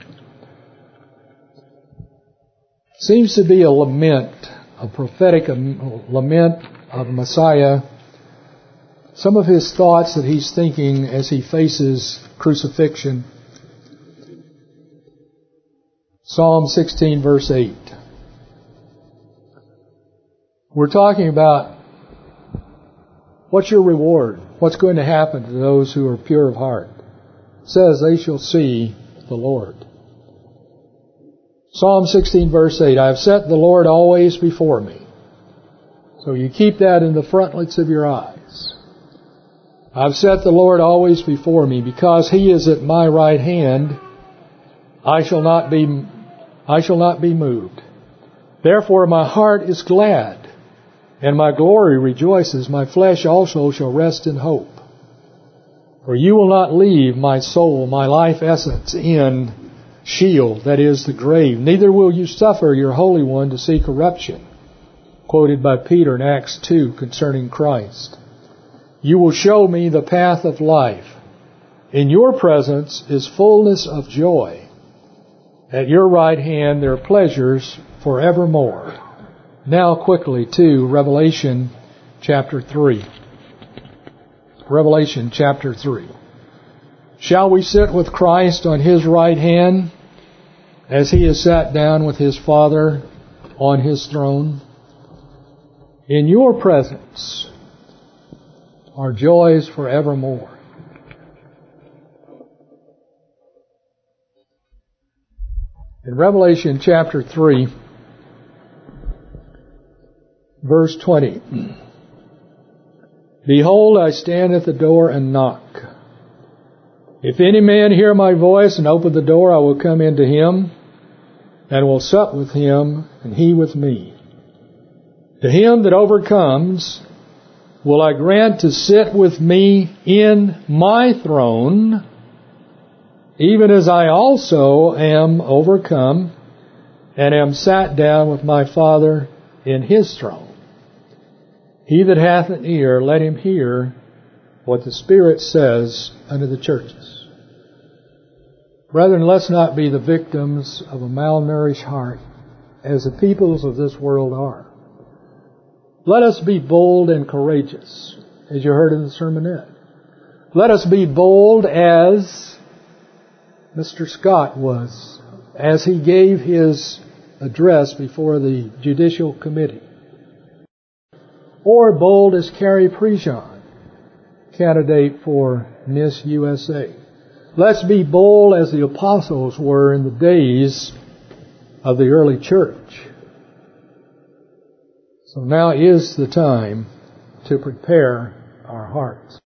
seems to be a lament, a prophetic lament of Messiah. Some of his thoughts that he's thinking as he faces crucifixion. Psalm sixteen verse eight. We're talking about what's your reward? What's going to happen to those who are pure of heart? It says they shall see the Lord. Psalm sixteen verse eight, "I have set the Lord always before me." So you keep that in the frontlets of your eyes. "I've set the Lord always before me, because he is at my right hand, I shall not be I shall not be moved. Therefore my heart is glad, and my glory rejoices. My flesh also shall rest in hope. For you will not leave my soul, my life essence, in Sheol," that is, the grave. "Neither will you suffer your Holy One to see corruption," quoted by Peter in Acts two concerning Christ. "You will show me the path of life. In your presence is fullness of joy. At your right hand there are pleasures forevermore." Now quickly to Revelation chapter three. Revelation chapter three. "Shall we sit with Christ on his right hand, as he has sat down with his Father on his throne? In your presence are joys forevermore." In Revelation chapter three, verse twenty, "Behold, I stand at the door and knock. If any man hear my voice and open the door, I will come into him, and will sup with him, and he with me. To him that overcomes will I grant to sit with me in my throne, even as I also am overcome, and am sat down with my Father in his throne. He that hath an ear, let him hear what the Spirit says unto the churches." Brethren, let's not be the victims of a malnourished heart, as the peoples of this world are. Let us be bold and courageous, as you heard in the sermonette. Let us be bold as Mister Scott was as he gave his address before the Judicial Committee. Or bold as Carrie Prejean, candidate for Miss U S A. Let's be bold as the apostles were in the days of the early church. So now is the time to prepare our hearts.